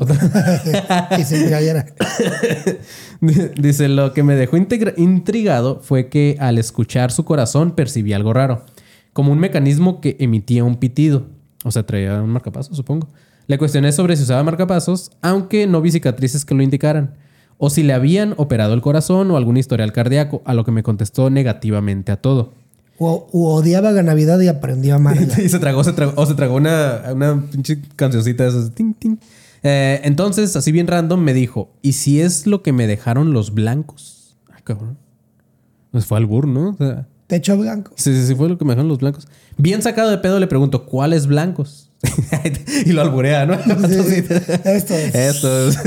Y sin gallera. Dice, lo que me dejó integra- intrigado fue que al escuchar su corazón percibí algo raro, como un mecanismo que emitía un pitido. O sea, traía un marcapasos, supongo. Le cuestioné sobre si usaba marcapasos, aunque no vi cicatrices que lo indicaran. O si le habían operado el corazón o algún historial cardíaco, a lo que me contestó negativamente a todo. O, o odiaba la Navidad y aprendió a amarla. Y se tragó, se tragó, o se tragó una, una pinche cancioncita de esas. Ting, ting. Eh, entonces, así bien random, me dijo, ¿y si es lo que me dejaron los blancos? Ay, cabrón. Pues fue albur, ¿no? O sea, techo blanco. Sí, sí, sí, fue lo que me dejaron los blancos. Bien sacado de pedo le pregunto, ¿cuáles blancos? Y lo alburea, ¿no? Sí, esto es. Esto es.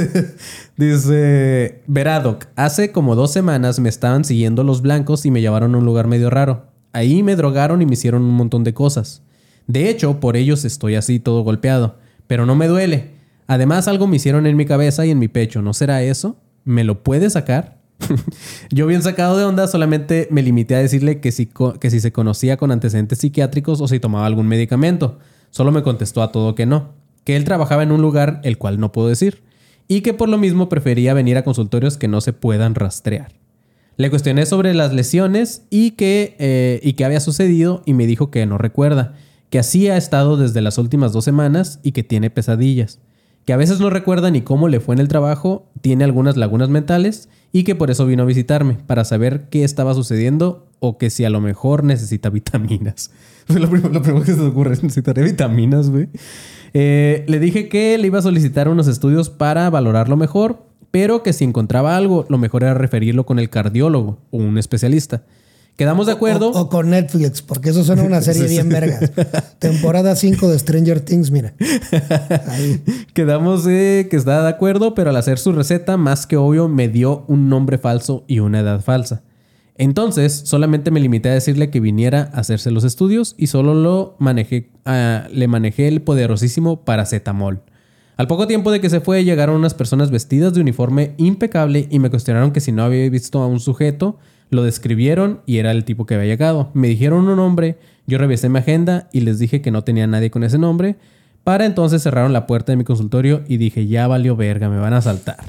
Dice, verá, Doc, hace como dos semanas me estaban siguiendo los blancos y me llevaron a un lugar medio raro. Ahí me drogaron y me hicieron un montón de cosas. De hecho, por ellos estoy así todo golpeado. Pero no me duele. Además, algo me hicieron en mi cabeza y en mi pecho. ¿No será eso? ¿Me lo puede sacar? Yo bien sacado de onda solamente me limité a decirle que si, que si se conocía con antecedentes psiquiátricos o si tomaba algún medicamento. Solo me contestó a todo que no. Que él trabajaba en un lugar el cual no puedo decir. Y que por lo mismo prefería venir a consultorios que no se puedan rastrear. Le cuestioné sobre las lesiones y qué eh, y qué había sucedido y me dijo que no recuerda. Que así ha estado desde las últimas dos semanas y que tiene pesadillas. Que a veces no recuerda ni cómo le fue en el trabajo, tiene algunas lagunas mentales y que por eso vino a visitarme, para saber qué estaba sucediendo o que si a lo mejor necesita vitaminas. Lo primero, lo primero que se te ocurre es necesitaré vitaminas, güey. Eh, le dije que le iba a solicitar unos estudios para valorarlo mejor, pero que si encontraba algo, lo mejor era referirlo con el cardiólogo o un especialista. Quedamos de acuerdo. O, o con Netflix, porque eso suena una serie bien vergas. Temporada cinco de Stranger Things, mira. Ahí. Quedamos eh, que estaba de acuerdo, pero al hacer su receta, más que obvio, me dio un nombre falso y una edad falsa. Entonces, solamente me limité a decirle que viniera a hacerse los estudios y solo lo manejé, uh, le manejé el poderosísimo paracetamol. Al poco tiempo de que se fue, llegaron unas personas vestidas de uniforme impecable y me cuestionaron que si no había visto a un sujeto Lo describieron y era el tipo que había llegado. Me dijeron un nombre, yo revisé mi agenda y les dije que no tenía nadie con ese nombre. Para entonces cerraron la puerta de mi consultorio y dije, ya valió verga, me van a asaltar.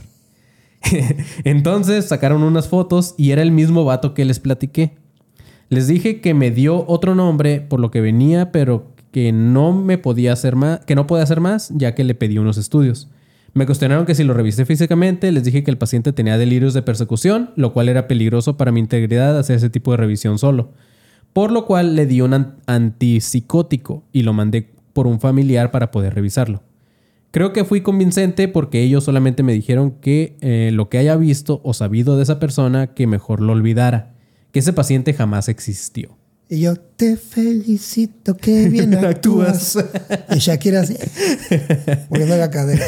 Entonces sacaron unas fotos y era el mismo vato que les platiqué. Les dije que me dio otro nombre por lo que venía, pero que no me podía hacer más, que no podía hacer más, ya que le pedí unos estudios. Me cuestionaron que si lo revisé físicamente, les dije que el paciente tenía delirios de persecución, lo cual era peligroso para mi integridad hacer ese tipo de revisión solo. Por lo cual le di un antipsicótico y lo mandé por un familiar para poder revisarlo. Creo que fui convincente porque ellos solamente me dijeron que eh, lo que haya visto o sabido de esa persona, que mejor lo olvidara, que ese paciente jamás existió. Y yo te felicito, que bien actúas. Y Shakira así, moviendo la cadera.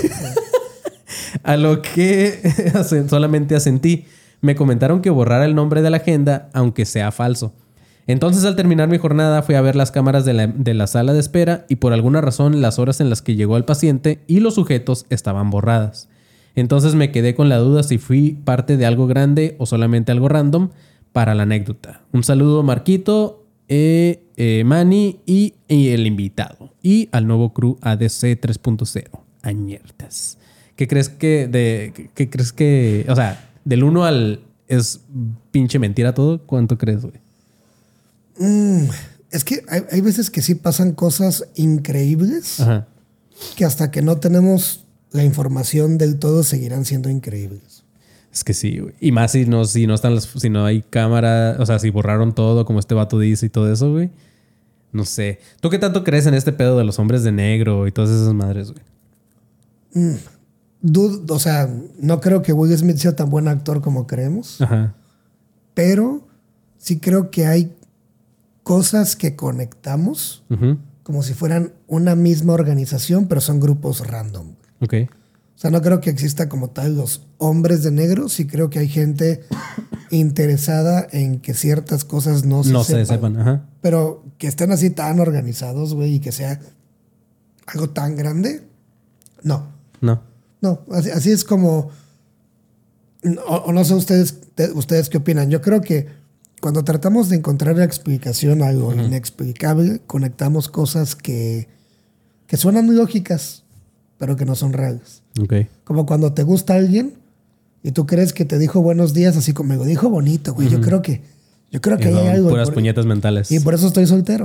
A lo que solamente asentí. Me comentaron que borrara el nombre de la agenda, aunque sea falso. Entonces, al terminar mi jornada, fui a ver las cámaras de la, de la sala de espera y por alguna razón las horas en las que llegó el paciente y los sujetos estaban borradas. Entonces me quedé con la duda si fui parte de algo grande o solamente algo random para la anécdota. Un saludo, Marquito, eh, eh, Manny y, y el invitado. Y al nuevo crew A D C tres punto cero. Añertas. ¿Qué crees que de qué, qué crees que, o sea, del uno al es pinche mentira todo? ¿Cuánto crees, güey? Mm, es que hay, hay veces que sí pasan cosas increíbles. Ajá. Que hasta que no tenemos la información del todo seguirán siendo increíbles. Es que sí, güey. Y más si no, si no están las, si no hay cámara, o sea, si borraron todo, como este vato dice y todo eso, güey. No sé. ¿Tú qué tanto crees en este pedo de los hombres de negro y todas esas madres, güey? Mm. Dude, o sea, no creo que Will Smith sea tan buen actor como creemos. Ajá. Pero sí creo que hay cosas que conectamos Uh-huh. como si fueran una misma organización, pero son grupos random. Ok. O sea, no creo que exista como tal los hombres de negro. Sí creo que hay gente interesada en que ciertas cosas no se No sepan. se sepan, ajá. Pero que estén así tan organizados, güey, y que sea algo tan grande, no. No. No, así, así es como... O, o no sé ustedes, te, ustedes qué opinan. Yo creo que cuando tratamos de encontrar la explicación a algo uh-huh. inexplicable, conectamos cosas que, que suenan lógicas, pero que no son reales. Okay. Como cuando te gusta alguien y tú crees que te dijo buenos días, así como me lo dijo bonito, güey. Uh-huh. Yo creo que, yo creo que hay algo. Puras por, puñetas mentales. Y por eso estoy soltero.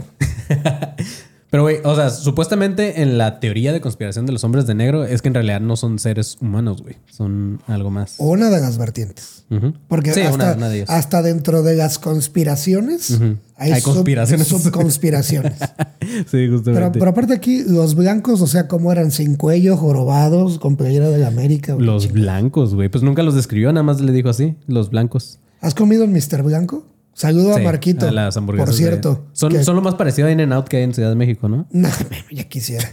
Pero, güey, o sea, supuestamente en la teoría de conspiración de los hombres de negro es que en realidad no son seres humanos, güey. Son algo más. O una de las vertientes. Uh-huh. Porque sí, hasta, una, una de ellos. hasta dentro de las conspiraciones uh-huh. hay, hay conspiraciones. Sub, subconspiraciones. Sí, justamente. Pero, pero aparte aquí, los blancos, o sea, ¿cómo eran? Sin cuello, jorobados, con playera de la América. Los chingada. Blancos, güey. Pues nunca los describió, nada más le dijo así. Los blancos. ¿Has comido el mister Blanco? Saludo sí, a Marquito. A las hamburguesas. Por cierto. De... Son, que... son lo más parecido a In-N-Out que hay en Ciudad de México, ¿no? No, ya quisiera.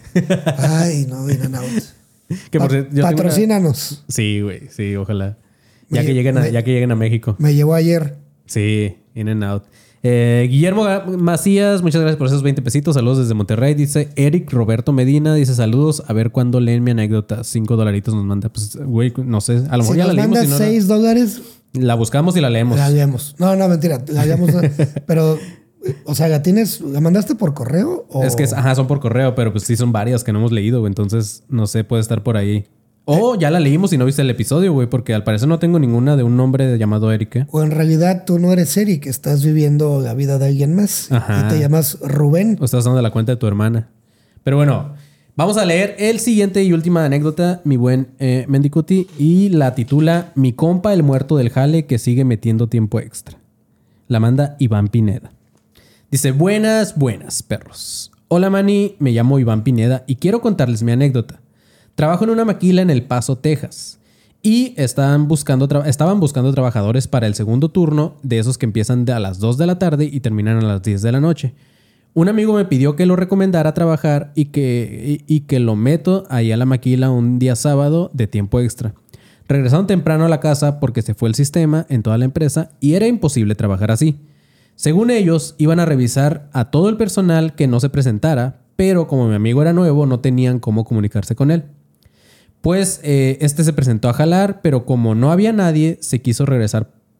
Ay, no, In-N-Out. Que por pa- patrocínanos. Una... Sí, güey. Sí, ojalá. Ya, Me, que lleguen a, me, ya que lleguen a México. Me llevó ayer. Sí, In-N-Out. Eh, Guillermo Macías, muchas gracias por esos veinte pesitos. Saludos desde Monterrey. Dice Eric Roberto Medina. Dice saludos. A ver cuándo leen mi anécdota. Cinco dolaritos nos manda. Pues, güey, no sé. A lo mejor si ya la leímos. Si nos seis no, dólares... La buscamos y la leemos. La leemos. No, no, mentira. La leemos. Pero, o sea, ¿la tienes? ¿La mandaste por correo? O... Es que, ajá, son por correo, pero pues sí son varias que no hemos leído, güey. Entonces, no sé, puede estar por ahí. O ya la leímos y no viste el episodio, güey, porque al parecer no tengo ninguna de un nombre llamado Eric. ¿eh? O en realidad tú no eres Eric, estás viviendo la vida de alguien más. Ajá. Y te llamas Rubén. O estás dando la cuenta de tu hermana. Pero bueno, vamos a leer el siguiente y última anécdota, mi buen eh, Mendicuti, y la titula Mi compa el muerto del jale que sigue metiendo tiempo extra. La manda Iván Pineda. Dice, buenas, buenas, perros. Hola, Manny, me llamo Iván Pineda y quiero contarles mi anécdota. Trabajo en una maquila en El Paso, Texas. Y estaban buscando, tra- estaban buscando trabajadores para el segundo turno, de esos que empiezan a las dos de la tarde y terminan a las diez de la noche. Un amigo me pidió que lo recomendara trabajar y que, y, y que lo meto ahí a la maquila un día sábado de tiempo extra. Regresaron temprano a la casa porque se fue el sistema en toda la empresa y era imposible trabajar así. Según ellos, iban a revisar a todo el personal que no se presentara, pero como mi amigo era nuevo, no tenían cómo comunicarse con él. Pues eh, este se presentó a jalar, pero como no había nadie, se quiso regresar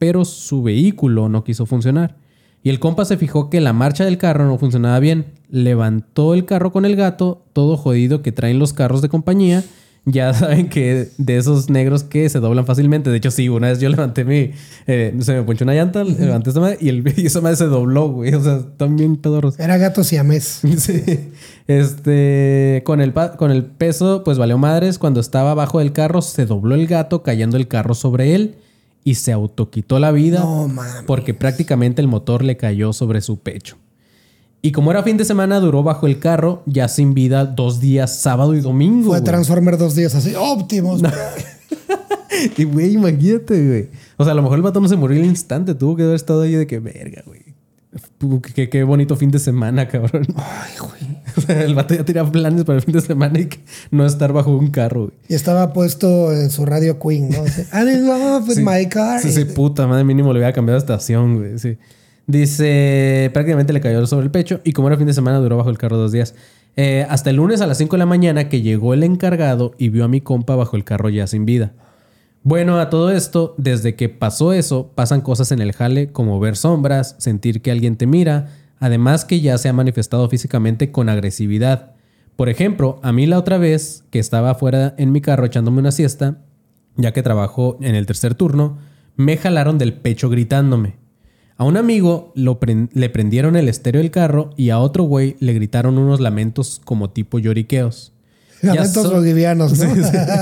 pero su vehículo no quiso funcionar. Y el compa se fijó que la marcha del carro no funcionaba bien. Levantó el carro con el gato, todo jodido que traen los carros de compañía. Ya saben que de esos negros que se doblan fácilmente. De hecho, sí, una vez yo levanté mi... Eh, se me ponchó una llanta, levanté esa madre y, el, y esa madre se dobló, güey. O sea, están bien pedorros. Era gato siamés. Sí. Este... Con el, con el peso, pues valió madres. Cuando estaba abajo del carro, se dobló el gato, cayendo el carro sobre él. Y se autoquitó la vida. No, mames. Porque prácticamente el motor le cayó sobre su pecho. Y como era fin de semana, duró bajo el carro, ya sin vida, dos días, sábado y domingo. Fue güey. Transformer dos días así, óptimos. No. Y güey, imagínate, güey. O sea, a lo mejor el vato no se murió al instante. Tuvo que haber estado ahí de que verga, güey. Qué, qué bonito fin de semana, cabrón. Ay, güey. O sea, el vato ya tenía planes para el fin de semana y que no estar bajo un carro, güey. Y estaba puesto en su radio Queen, ¿no? I'm in love with Sí. my car. Sí, sí, puta madre, mínimo le había cambiado de estación, güey. Sí. Dice, prácticamente le cayó sobre el pecho y como era fin de semana duró bajo el carro dos días. Eh, hasta el lunes a las cinco de la mañana que llegó el encargado y vio a mi compa bajo el carro ya sin vida. Bueno, a todo esto, desde que pasó eso, pasan cosas en el jale como ver sombras, sentir que alguien te mira, además que ya se ha manifestado físicamente con agresividad. Por ejemplo, a mí la otra vez que estaba afuera en mi carro echándome una siesta, ya que trabajo en el tercer turno, me jalaron del pecho gritándome. A un amigo lo pre- le prendieron el estéreo del carro y a otro güey le gritaron unos lamentos como tipo lloriqueos. Lamentos son... bolivianos, ¿no? Sí,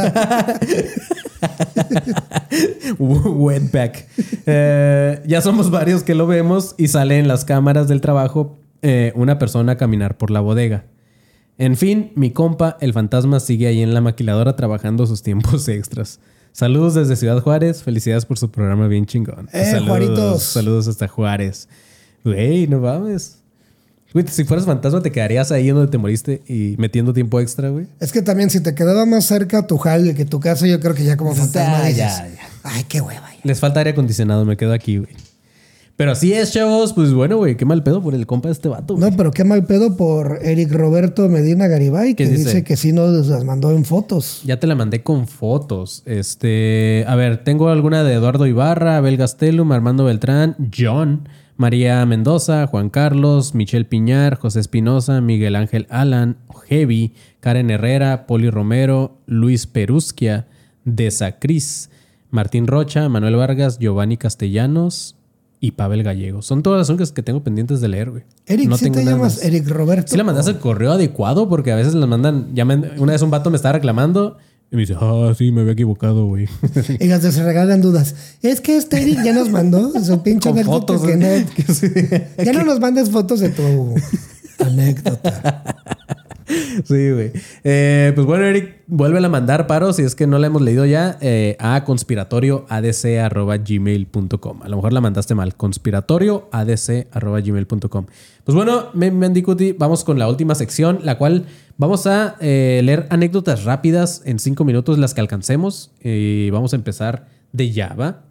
sí. Wetback. Eh, ya somos varios que lo vemos y sale en las cámaras del trabajo eh, una persona a caminar por la bodega. En fin, mi compa, el fantasma, sigue ahí en la maquiladora trabajando sus tiempos extras. Saludos desde Ciudad Juárez. Felicidades por su programa bien chingón. Eh, saludos, Juaritos. Saludos hasta Juárez. Güey, no mames. Güey, si fueras fantasma, ¿te quedarías ahí donde te moriste y metiendo tiempo extra, güey? Es que también si te quedaba más cerca tu jale que tu casa, yo creo que ya como fantasma Ah, dices, ya, ya. ay, qué hueva. Les falta aire acondicionado, me quedo aquí, güey. Pero así es, chavos. Pues bueno, güey, qué mal pedo por el compa de este vato, güey. No, pero qué mal pedo por Eric Roberto Medina Garibay, que ¿Qué dice? dice? que sí nos las mandó en fotos. Ya te la mandé con fotos. Este, a ver, tengo alguna de Eduardo Ibarra, Abel Gastelum, Armando Beltrán, John, María Mendoza, Juan Carlos, Michelle Piñar, José Espinosa, Miguel Ángel Alan, Heavy, Karen Herrera, Poli Romero, Luis Perusquia, Desacris, Martín Rocha, Manuel Vargas, Giovanni Castellanos y Pavel Gallego. Son todas las únicas que tengo pendientes de leer, güey. Eric, no ¿sí tengo te nada llamas más. Eric Roberto? Sí la mandaste el correo adecuado porque a veces las mandan... Ya me- una vez un vato me estaba reclamando y me dice, ah, sí, me había equivocado, güey. Y las de se regalan dudas. Es que este Eric ya nos mandó su pinche Con anécdota fotos, que ¿eh? no- Que sí. Ya no nos mandes fotos de tu anécdota. Sí, güey. Eh, pues bueno, Eric, vuélvela a mandar, paro, si es que no la hemos leído ya, eh, a conspiratorio a d c arroba gmail punto com. A lo mejor la mandaste mal. conspiratorio a d c arroba gmail punto com. Pues bueno, Mendicuti, vamos con la última sección, la cual vamos a eh, leer anécdotas rápidas en cinco minutos, las que alcancemos. Y vamos a empezar de ya, ¿va?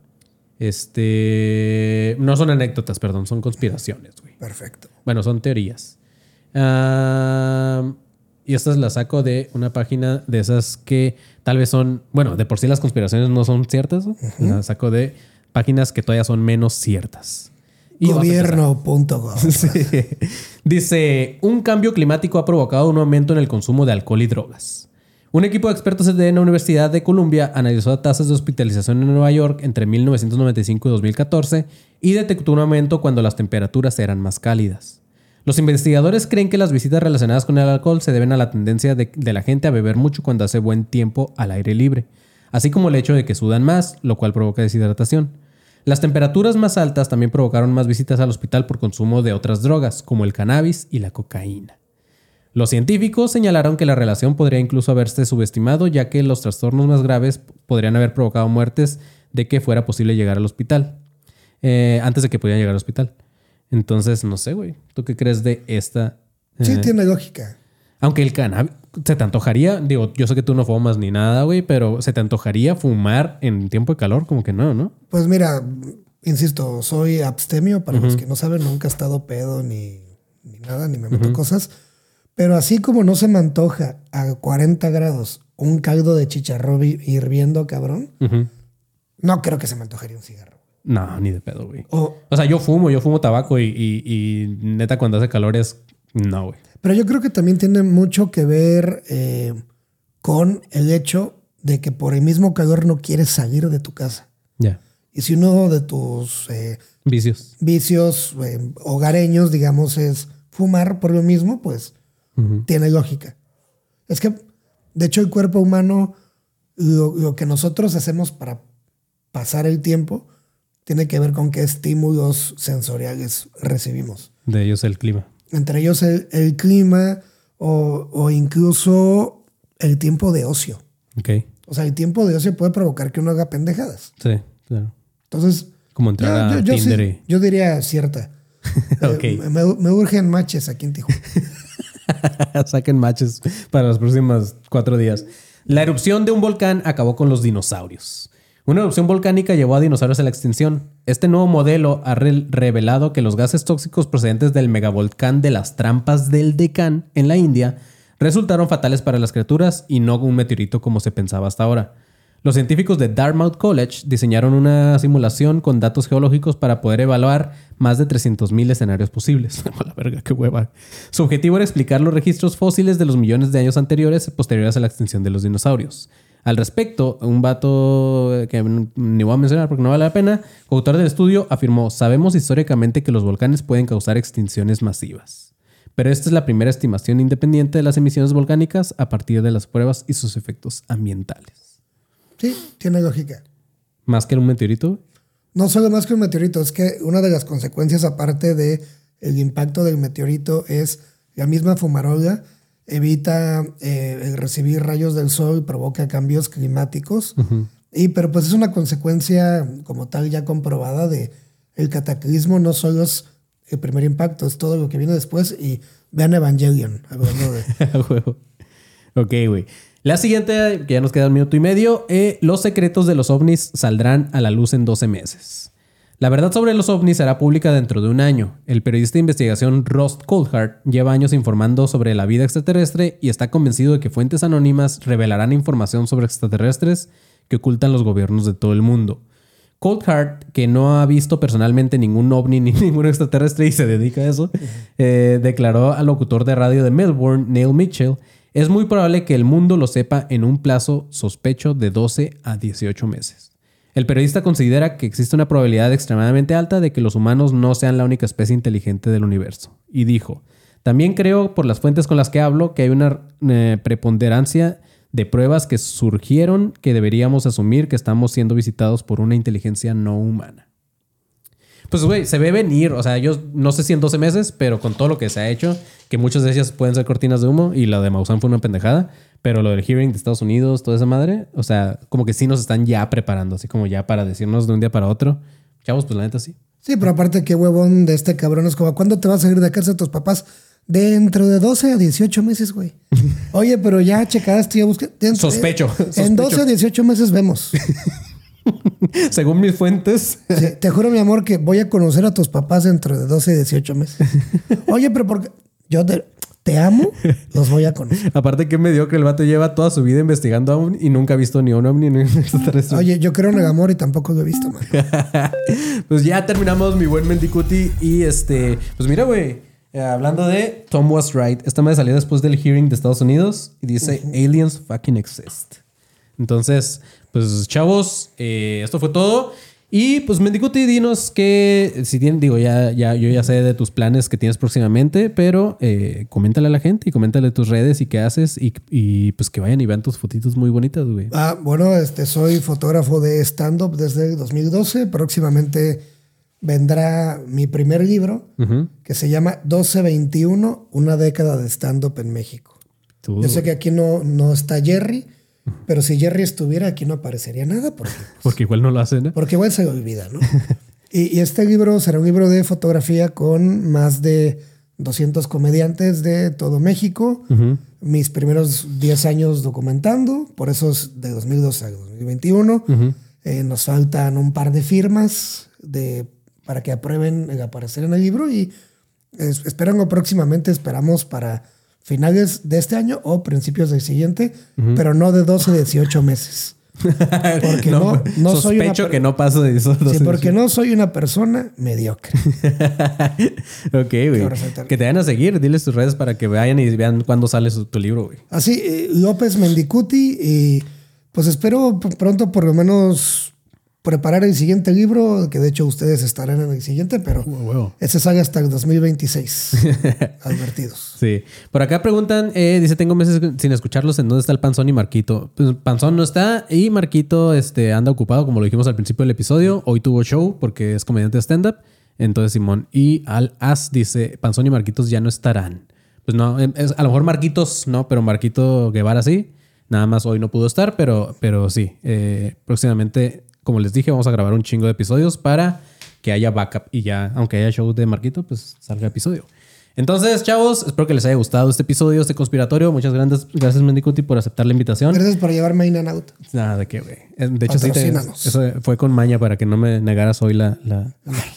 Este... No son anécdotas, perdón, son conspiraciones, güey. Perfecto. Bueno, son teorías. Ah, y estas las saco de una página de esas que tal vez son... Bueno, de por sí las conspiraciones no son ciertas. ¿No? Uh-huh. Las saco de páginas que todavía son menos ciertas. Y vamos a Gobierno punto gov. empezar. Sí. Dice, un cambio climático ha provocado un aumento en el consumo de alcohol y drogas. Un equipo de expertos de la Universidad de Columbia analizó tasas de hospitalización en Nueva York entre mil novecientos noventa y cinco y dos mil catorce y detectó un aumento cuando las temperaturas eran más cálidas. Los investigadores creen que las visitas relacionadas con el alcohol se deben a la tendencia de, de la gente a beber mucho cuando hace buen tiempo al aire libre, así como el hecho de que sudan más, lo cual provoca deshidratación. Las temperaturas más altas también provocaron más visitas al hospital por consumo de otras drogas, como el cannabis y la cocaína. Los científicos señalaron que la relación podría incluso haberse subestimado, ya que los trastornos más graves podrían haber provocado muertes de que fuera posible llegar al hospital, eh, antes de que pudieran llegar al hospital. Entonces, no sé, güey. ¿Tú qué crees de esta? Sí, eh, tiene lógica. Aunque el cannabis, ¿se te antojaría? Digo, yo sé que tú no fumas ni nada, güey, pero ¿se te antojaría fumar en tiempo de calor? Como que no, ¿no? Pues mira, insisto, soy abstemio. Para uh-huh. los que no saben, nunca he estado pedo ni, ni nada, ni me meto uh-huh. cosas. Pero así como no se me antoja a cuarenta grados un caldo de chicharrón hirviendo, cabrón, uh-huh. no creo que se me antojaría un cigarro. No, ni de pedo, güey. O, O sea, yo fumo, yo fumo tabaco y, y, y neta cuando hace calor es... No, güey. pero yo creo que también tiene mucho que ver eh, con el hecho de que por el mismo calor no quieres salir de tu casa. Ya. Y si uno de tus eh, Vicios. vicios eh, hogareños, digamos, es fumar por lo mismo, pues Ujú. tiene lógica. Es que, de hecho, el cuerpo humano, lo, lo que nosotros hacemos para pasar el tiempo, tiene que ver con qué estímulos sensoriales recibimos. De ellos el clima. Entre ellos el, el clima o, o incluso el tiempo de ocio. Ok. O sea, el tiempo de ocio puede provocar que uno haga pendejadas. Sí, claro. Entonces, Como entrar yo, a yo- yo Tinder sí- yo diría cierta. Ok. Eh, me, me urgen matches aquí en Tijuana. y saquen matches para los próximos cuatro días. La erupción de un volcán acabó con los dinosaurios. Una erupción volcánica llevó a dinosaurios a la extinción. Este nuevo modelo ha re- revelado que los gases tóxicos procedentes del megavolcán de las Trampas del Deccan en la India resultaron fatales para las criaturas y no un meteorito como se pensaba hasta ahora. Los científicos de Dartmouth College diseñaron una simulación con datos geológicos para poder evaluar más de trescientos mil escenarios posibles. A la verga, qué hueva. Su objetivo era explicar los registros fósiles de los millones de años anteriores posteriores a la extinción de los dinosaurios. Al respecto, un vato que ni voy a mencionar porque no vale la pena, coautor del estudio, afirmó: sabemos históricamente que los volcanes pueden causar extinciones masivas. Pero esta es la primera estimación independiente de las emisiones volcánicas a partir de las pruebas y sus efectos ambientales. Sí, tiene lógica. ¿Más que un meteorito? No solo más que un meteorito, es que una de las consecuencias, aparte de el impacto del meteorito, es la misma fumarola evita eh, el recibir rayos del sol y provoca cambios climáticos. Uh-huh. Y, pero pues es una consecuencia como tal ya comprobada de el cataclismo. No solo es el primer impacto, es todo lo que viene después. Y vean Evangelion, hablando de... Ok, güey. La siguiente, que ya nos queda un minuto y medio, eh, los secretos de los ovnis saldrán a la luz en doce meses. La verdad sobre los ovnis será pública dentro de un año. El periodista de investigación Ross Coulthard lleva años informando sobre la vida extraterrestre y está convencido de que fuentes anónimas revelarán información sobre extraterrestres que ocultan los gobiernos de todo el mundo. Coulthard, que no ha visto personalmente ningún ovni ni ningún extraterrestre y se dedica a eso, eh, declaró al locutor de radio de Melbourne, Neil Mitchell: es muy probable que el mundo lo sepa en un plazo sospecho de doce a dieciocho meses. El periodista considera que existe una probabilidad extremadamente alta de que los humanos no sean la única especie inteligente del universo. Y dijo: también creo, por las fuentes con las que hablo, que hay una eh, preponderancia de pruebas que surgieron que deberíamos asumir que estamos siendo visitados por una inteligencia no humana. Pues, güey, se ve venir. O sea, yo no sé si en doce meses, pero con todo lo que se ha hecho, que muchas de ellas pueden ser cortinas de humo, y la de Maussan fue una pendejada, pero lo del hearing de Estados Unidos, toda esa madre, o sea, como que sí nos están ya preparando, así como ya para decirnos de un día para otro. Chavos, pues la neta sí. Sí, pero aparte, qué huevón de este cabrón. Es como, ¿cuándo te vas a ir de casa de tus papás? Dentro de doce a dieciocho meses, güey. Oye, pero ya checaste, ya busqué. Dentro, Sospecho, eh, sospecho. En doce a dieciocho meses vemos. Según mis fuentes. Sí, te juro, mi amor, que voy a conocer a tus papás dentro de doce a dieciocho meses. Oye, pero porque yo te, te amo, los voy a conocer. Aparte, que mediocre, el vato lleva toda su vida investigando aún y nunca ha visto ni un ovni ni un extraterrestre. Oye, yo creo en el amor y tampoco lo he visto, man. Pues ya terminamos, mi buen Mendicuti. Y este, pues mira, güey, eh, hablando de Tom Was Right, esta me salió después del hearing de Estados Unidos y dice: uh-huh. Aliens fucking exist. Entonces, pues chavos, eh, esto fue todo. Y pues Mendicuti, dinos que si tienen, digo, ya, ya, yo ya sé de tus planes que tienes próximamente, pero eh, coméntale a la gente y coméntale tus redes y qué haces y, y pues que vayan y vean tus fotitos muy bonitas, güey. Ah, bueno, este, soy fotógrafo de stand-up desde el dos mil doce. Próximamente vendrá mi primer libro, uh-huh, que se llama doce veintiuno, una década de stand-up en México. Tú, yo sé que aquí no, no está Jerry, pero si Jerry estuviera aquí no aparecería nada. Porque, pues, porque igual no lo hace, ¿no? Porque igual se olvida, ¿no? y, y este libro será un libro de fotografía con más de doscientos comediantes de todo México. Uh-huh. Mis primeros diez años documentando, por eso es de dos mil doce a dos mil veintiuno. Uh-huh. Eh, nos faltan un par de firmas de, para que aprueben el aparecer en el libro y es, esperan próximamente, esperamos para finales de este año o principios del siguiente, uh-huh, pero no de doce a dieciocho meses. Porque no, no, no soy una sospecho per- que no paso de eso. Sí, porque no soy una persona mediocre. Ok, güey. Que te vayan a seguir. Diles tus redes para que vayan y vean cuándo sale su- tu libro, güey. Así, eh, López Mendicuti. Y pues espero p- pronto por lo menos preparar el siguiente libro, que de hecho ustedes estarán en el siguiente, pero Wow, wow. ese sale hasta el dos mil veintiséis. Advertidos. Sí. Por acá preguntan, eh, dice, tengo meses sin escucharlos, ¿en dónde está el Panzón y Marquito? Pues Panzón no está y Marquito este, anda ocupado, como lo dijimos al principio del episodio. Hoy tuvo show porque es comediante de stand-up. Entonces Simón y Al As dice, Panzón y Marquitos ya no estarán. Pues no, es, a lo mejor Marquitos no, pero Marquito Guevara sí. Nada más hoy no pudo estar, pero, pero sí. Eh, próximamente, como les dije, vamos a grabar un chingo de episodios para que haya backup y ya, aunque haya show de Marquito, pues salga episodio. Entonces, chavos, espero que les haya gustado este episodio, este conspiratorio. Muchas gracias, gracias Mendicuti, por aceptar la invitación. Gracias por llevarme a In and Out. Nada, de qué, güey. De hecho, sí, te, Patrocínanos. eso fue con maña para que no me negaras hoy la... la...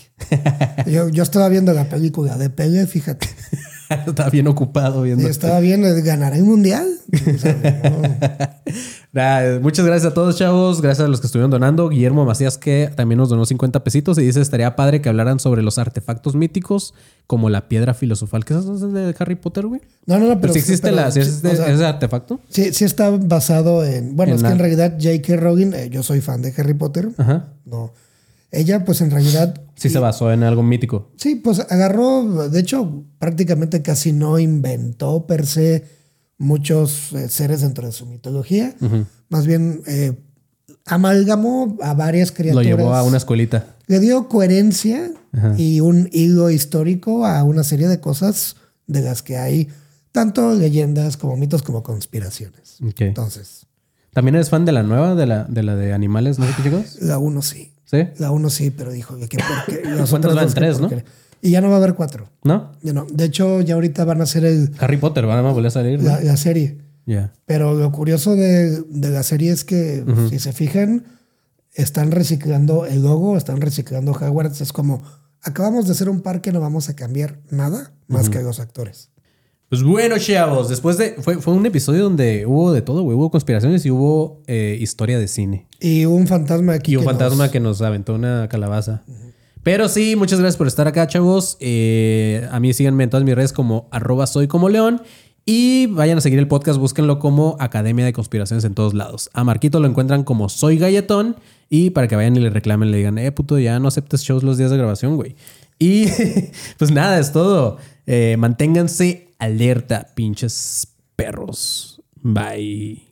Yo, yo estaba viendo la película de Pele, fíjate. Estaba bien ocupado viendo. Y estaba bien, ¿ganará el mundial? O sea, no. Nah, muchas gracias a todos, chavos. Gracias a los que estuvieron donando. Guillermo Macías, que también nos donó cincuenta pesitos y dice, estaría padre que hablaran sobre los artefactos míticos como la piedra filosofal. ¿Qué es eso de Harry Potter, güey? No, no, no, Pero, pero si existe, pero, la, si sí, existe o sea, ese artefacto. Sí, sí está basado en... Bueno, En es la- que en realidad J K. Rowling, eh, yo soy fan de Harry Potter. Ajá. No. Ella, pues en realidad... Sí se basó en algo mítico. Sí, pues agarró... De hecho, prácticamente casi no inventó per se muchos eh, seres dentro de su mitología. Más bien eh, amalgamó a varias Lo criaturas. llevó a una escuelita. Le dio coherencia y un hilo histórico a una serie de cosas de las que hay tanto leyendas como mitos como conspiraciones. Ok. Entonces, ¿También eres fan de la nueva, de la de, la de animales, no sé qué chicos? la uno sí. ¿Sí? La uno sí, pero dijo que porque ¿Cuántas van? Tres, ¿no? Y ya no va a haber cuatro. ¿No? Ya no. De hecho, ya ahorita van a hacer el, Harry Potter, van a volver a salir, ¿no? la, la serie. Ya. Pero lo curioso de, de la serie es que, si se fijan, están reciclando el logo, están reciclando Hogwarts. Es como, acabamos de hacer un parque, no vamos a cambiar nada más que los actores. Pues bueno, chavos, después de... Fue, fue un episodio donde hubo de todo, güey. Hubo conspiraciones y hubo eh, historia de cine. Y un fantasma aquí. Y un que fantasma nos- que nos aventó una calabaza. Pero sí, muchas gracias por estar acá, chavos. Eh, a mí síganme en todas mis redes como arroba soy como león. Y vayan a seguir el podcast, búsquenlo como Academia de Conspiraciones en todos lados. A Marquito lo encuentran como Soy Galletón. Y para que vayan y le reclamen, le digan, eh, puto, ya no aceptes shows los días de grabación, güey. Y pues nada, es todo. Eh, manténganse alerta, pinches perros. Bye.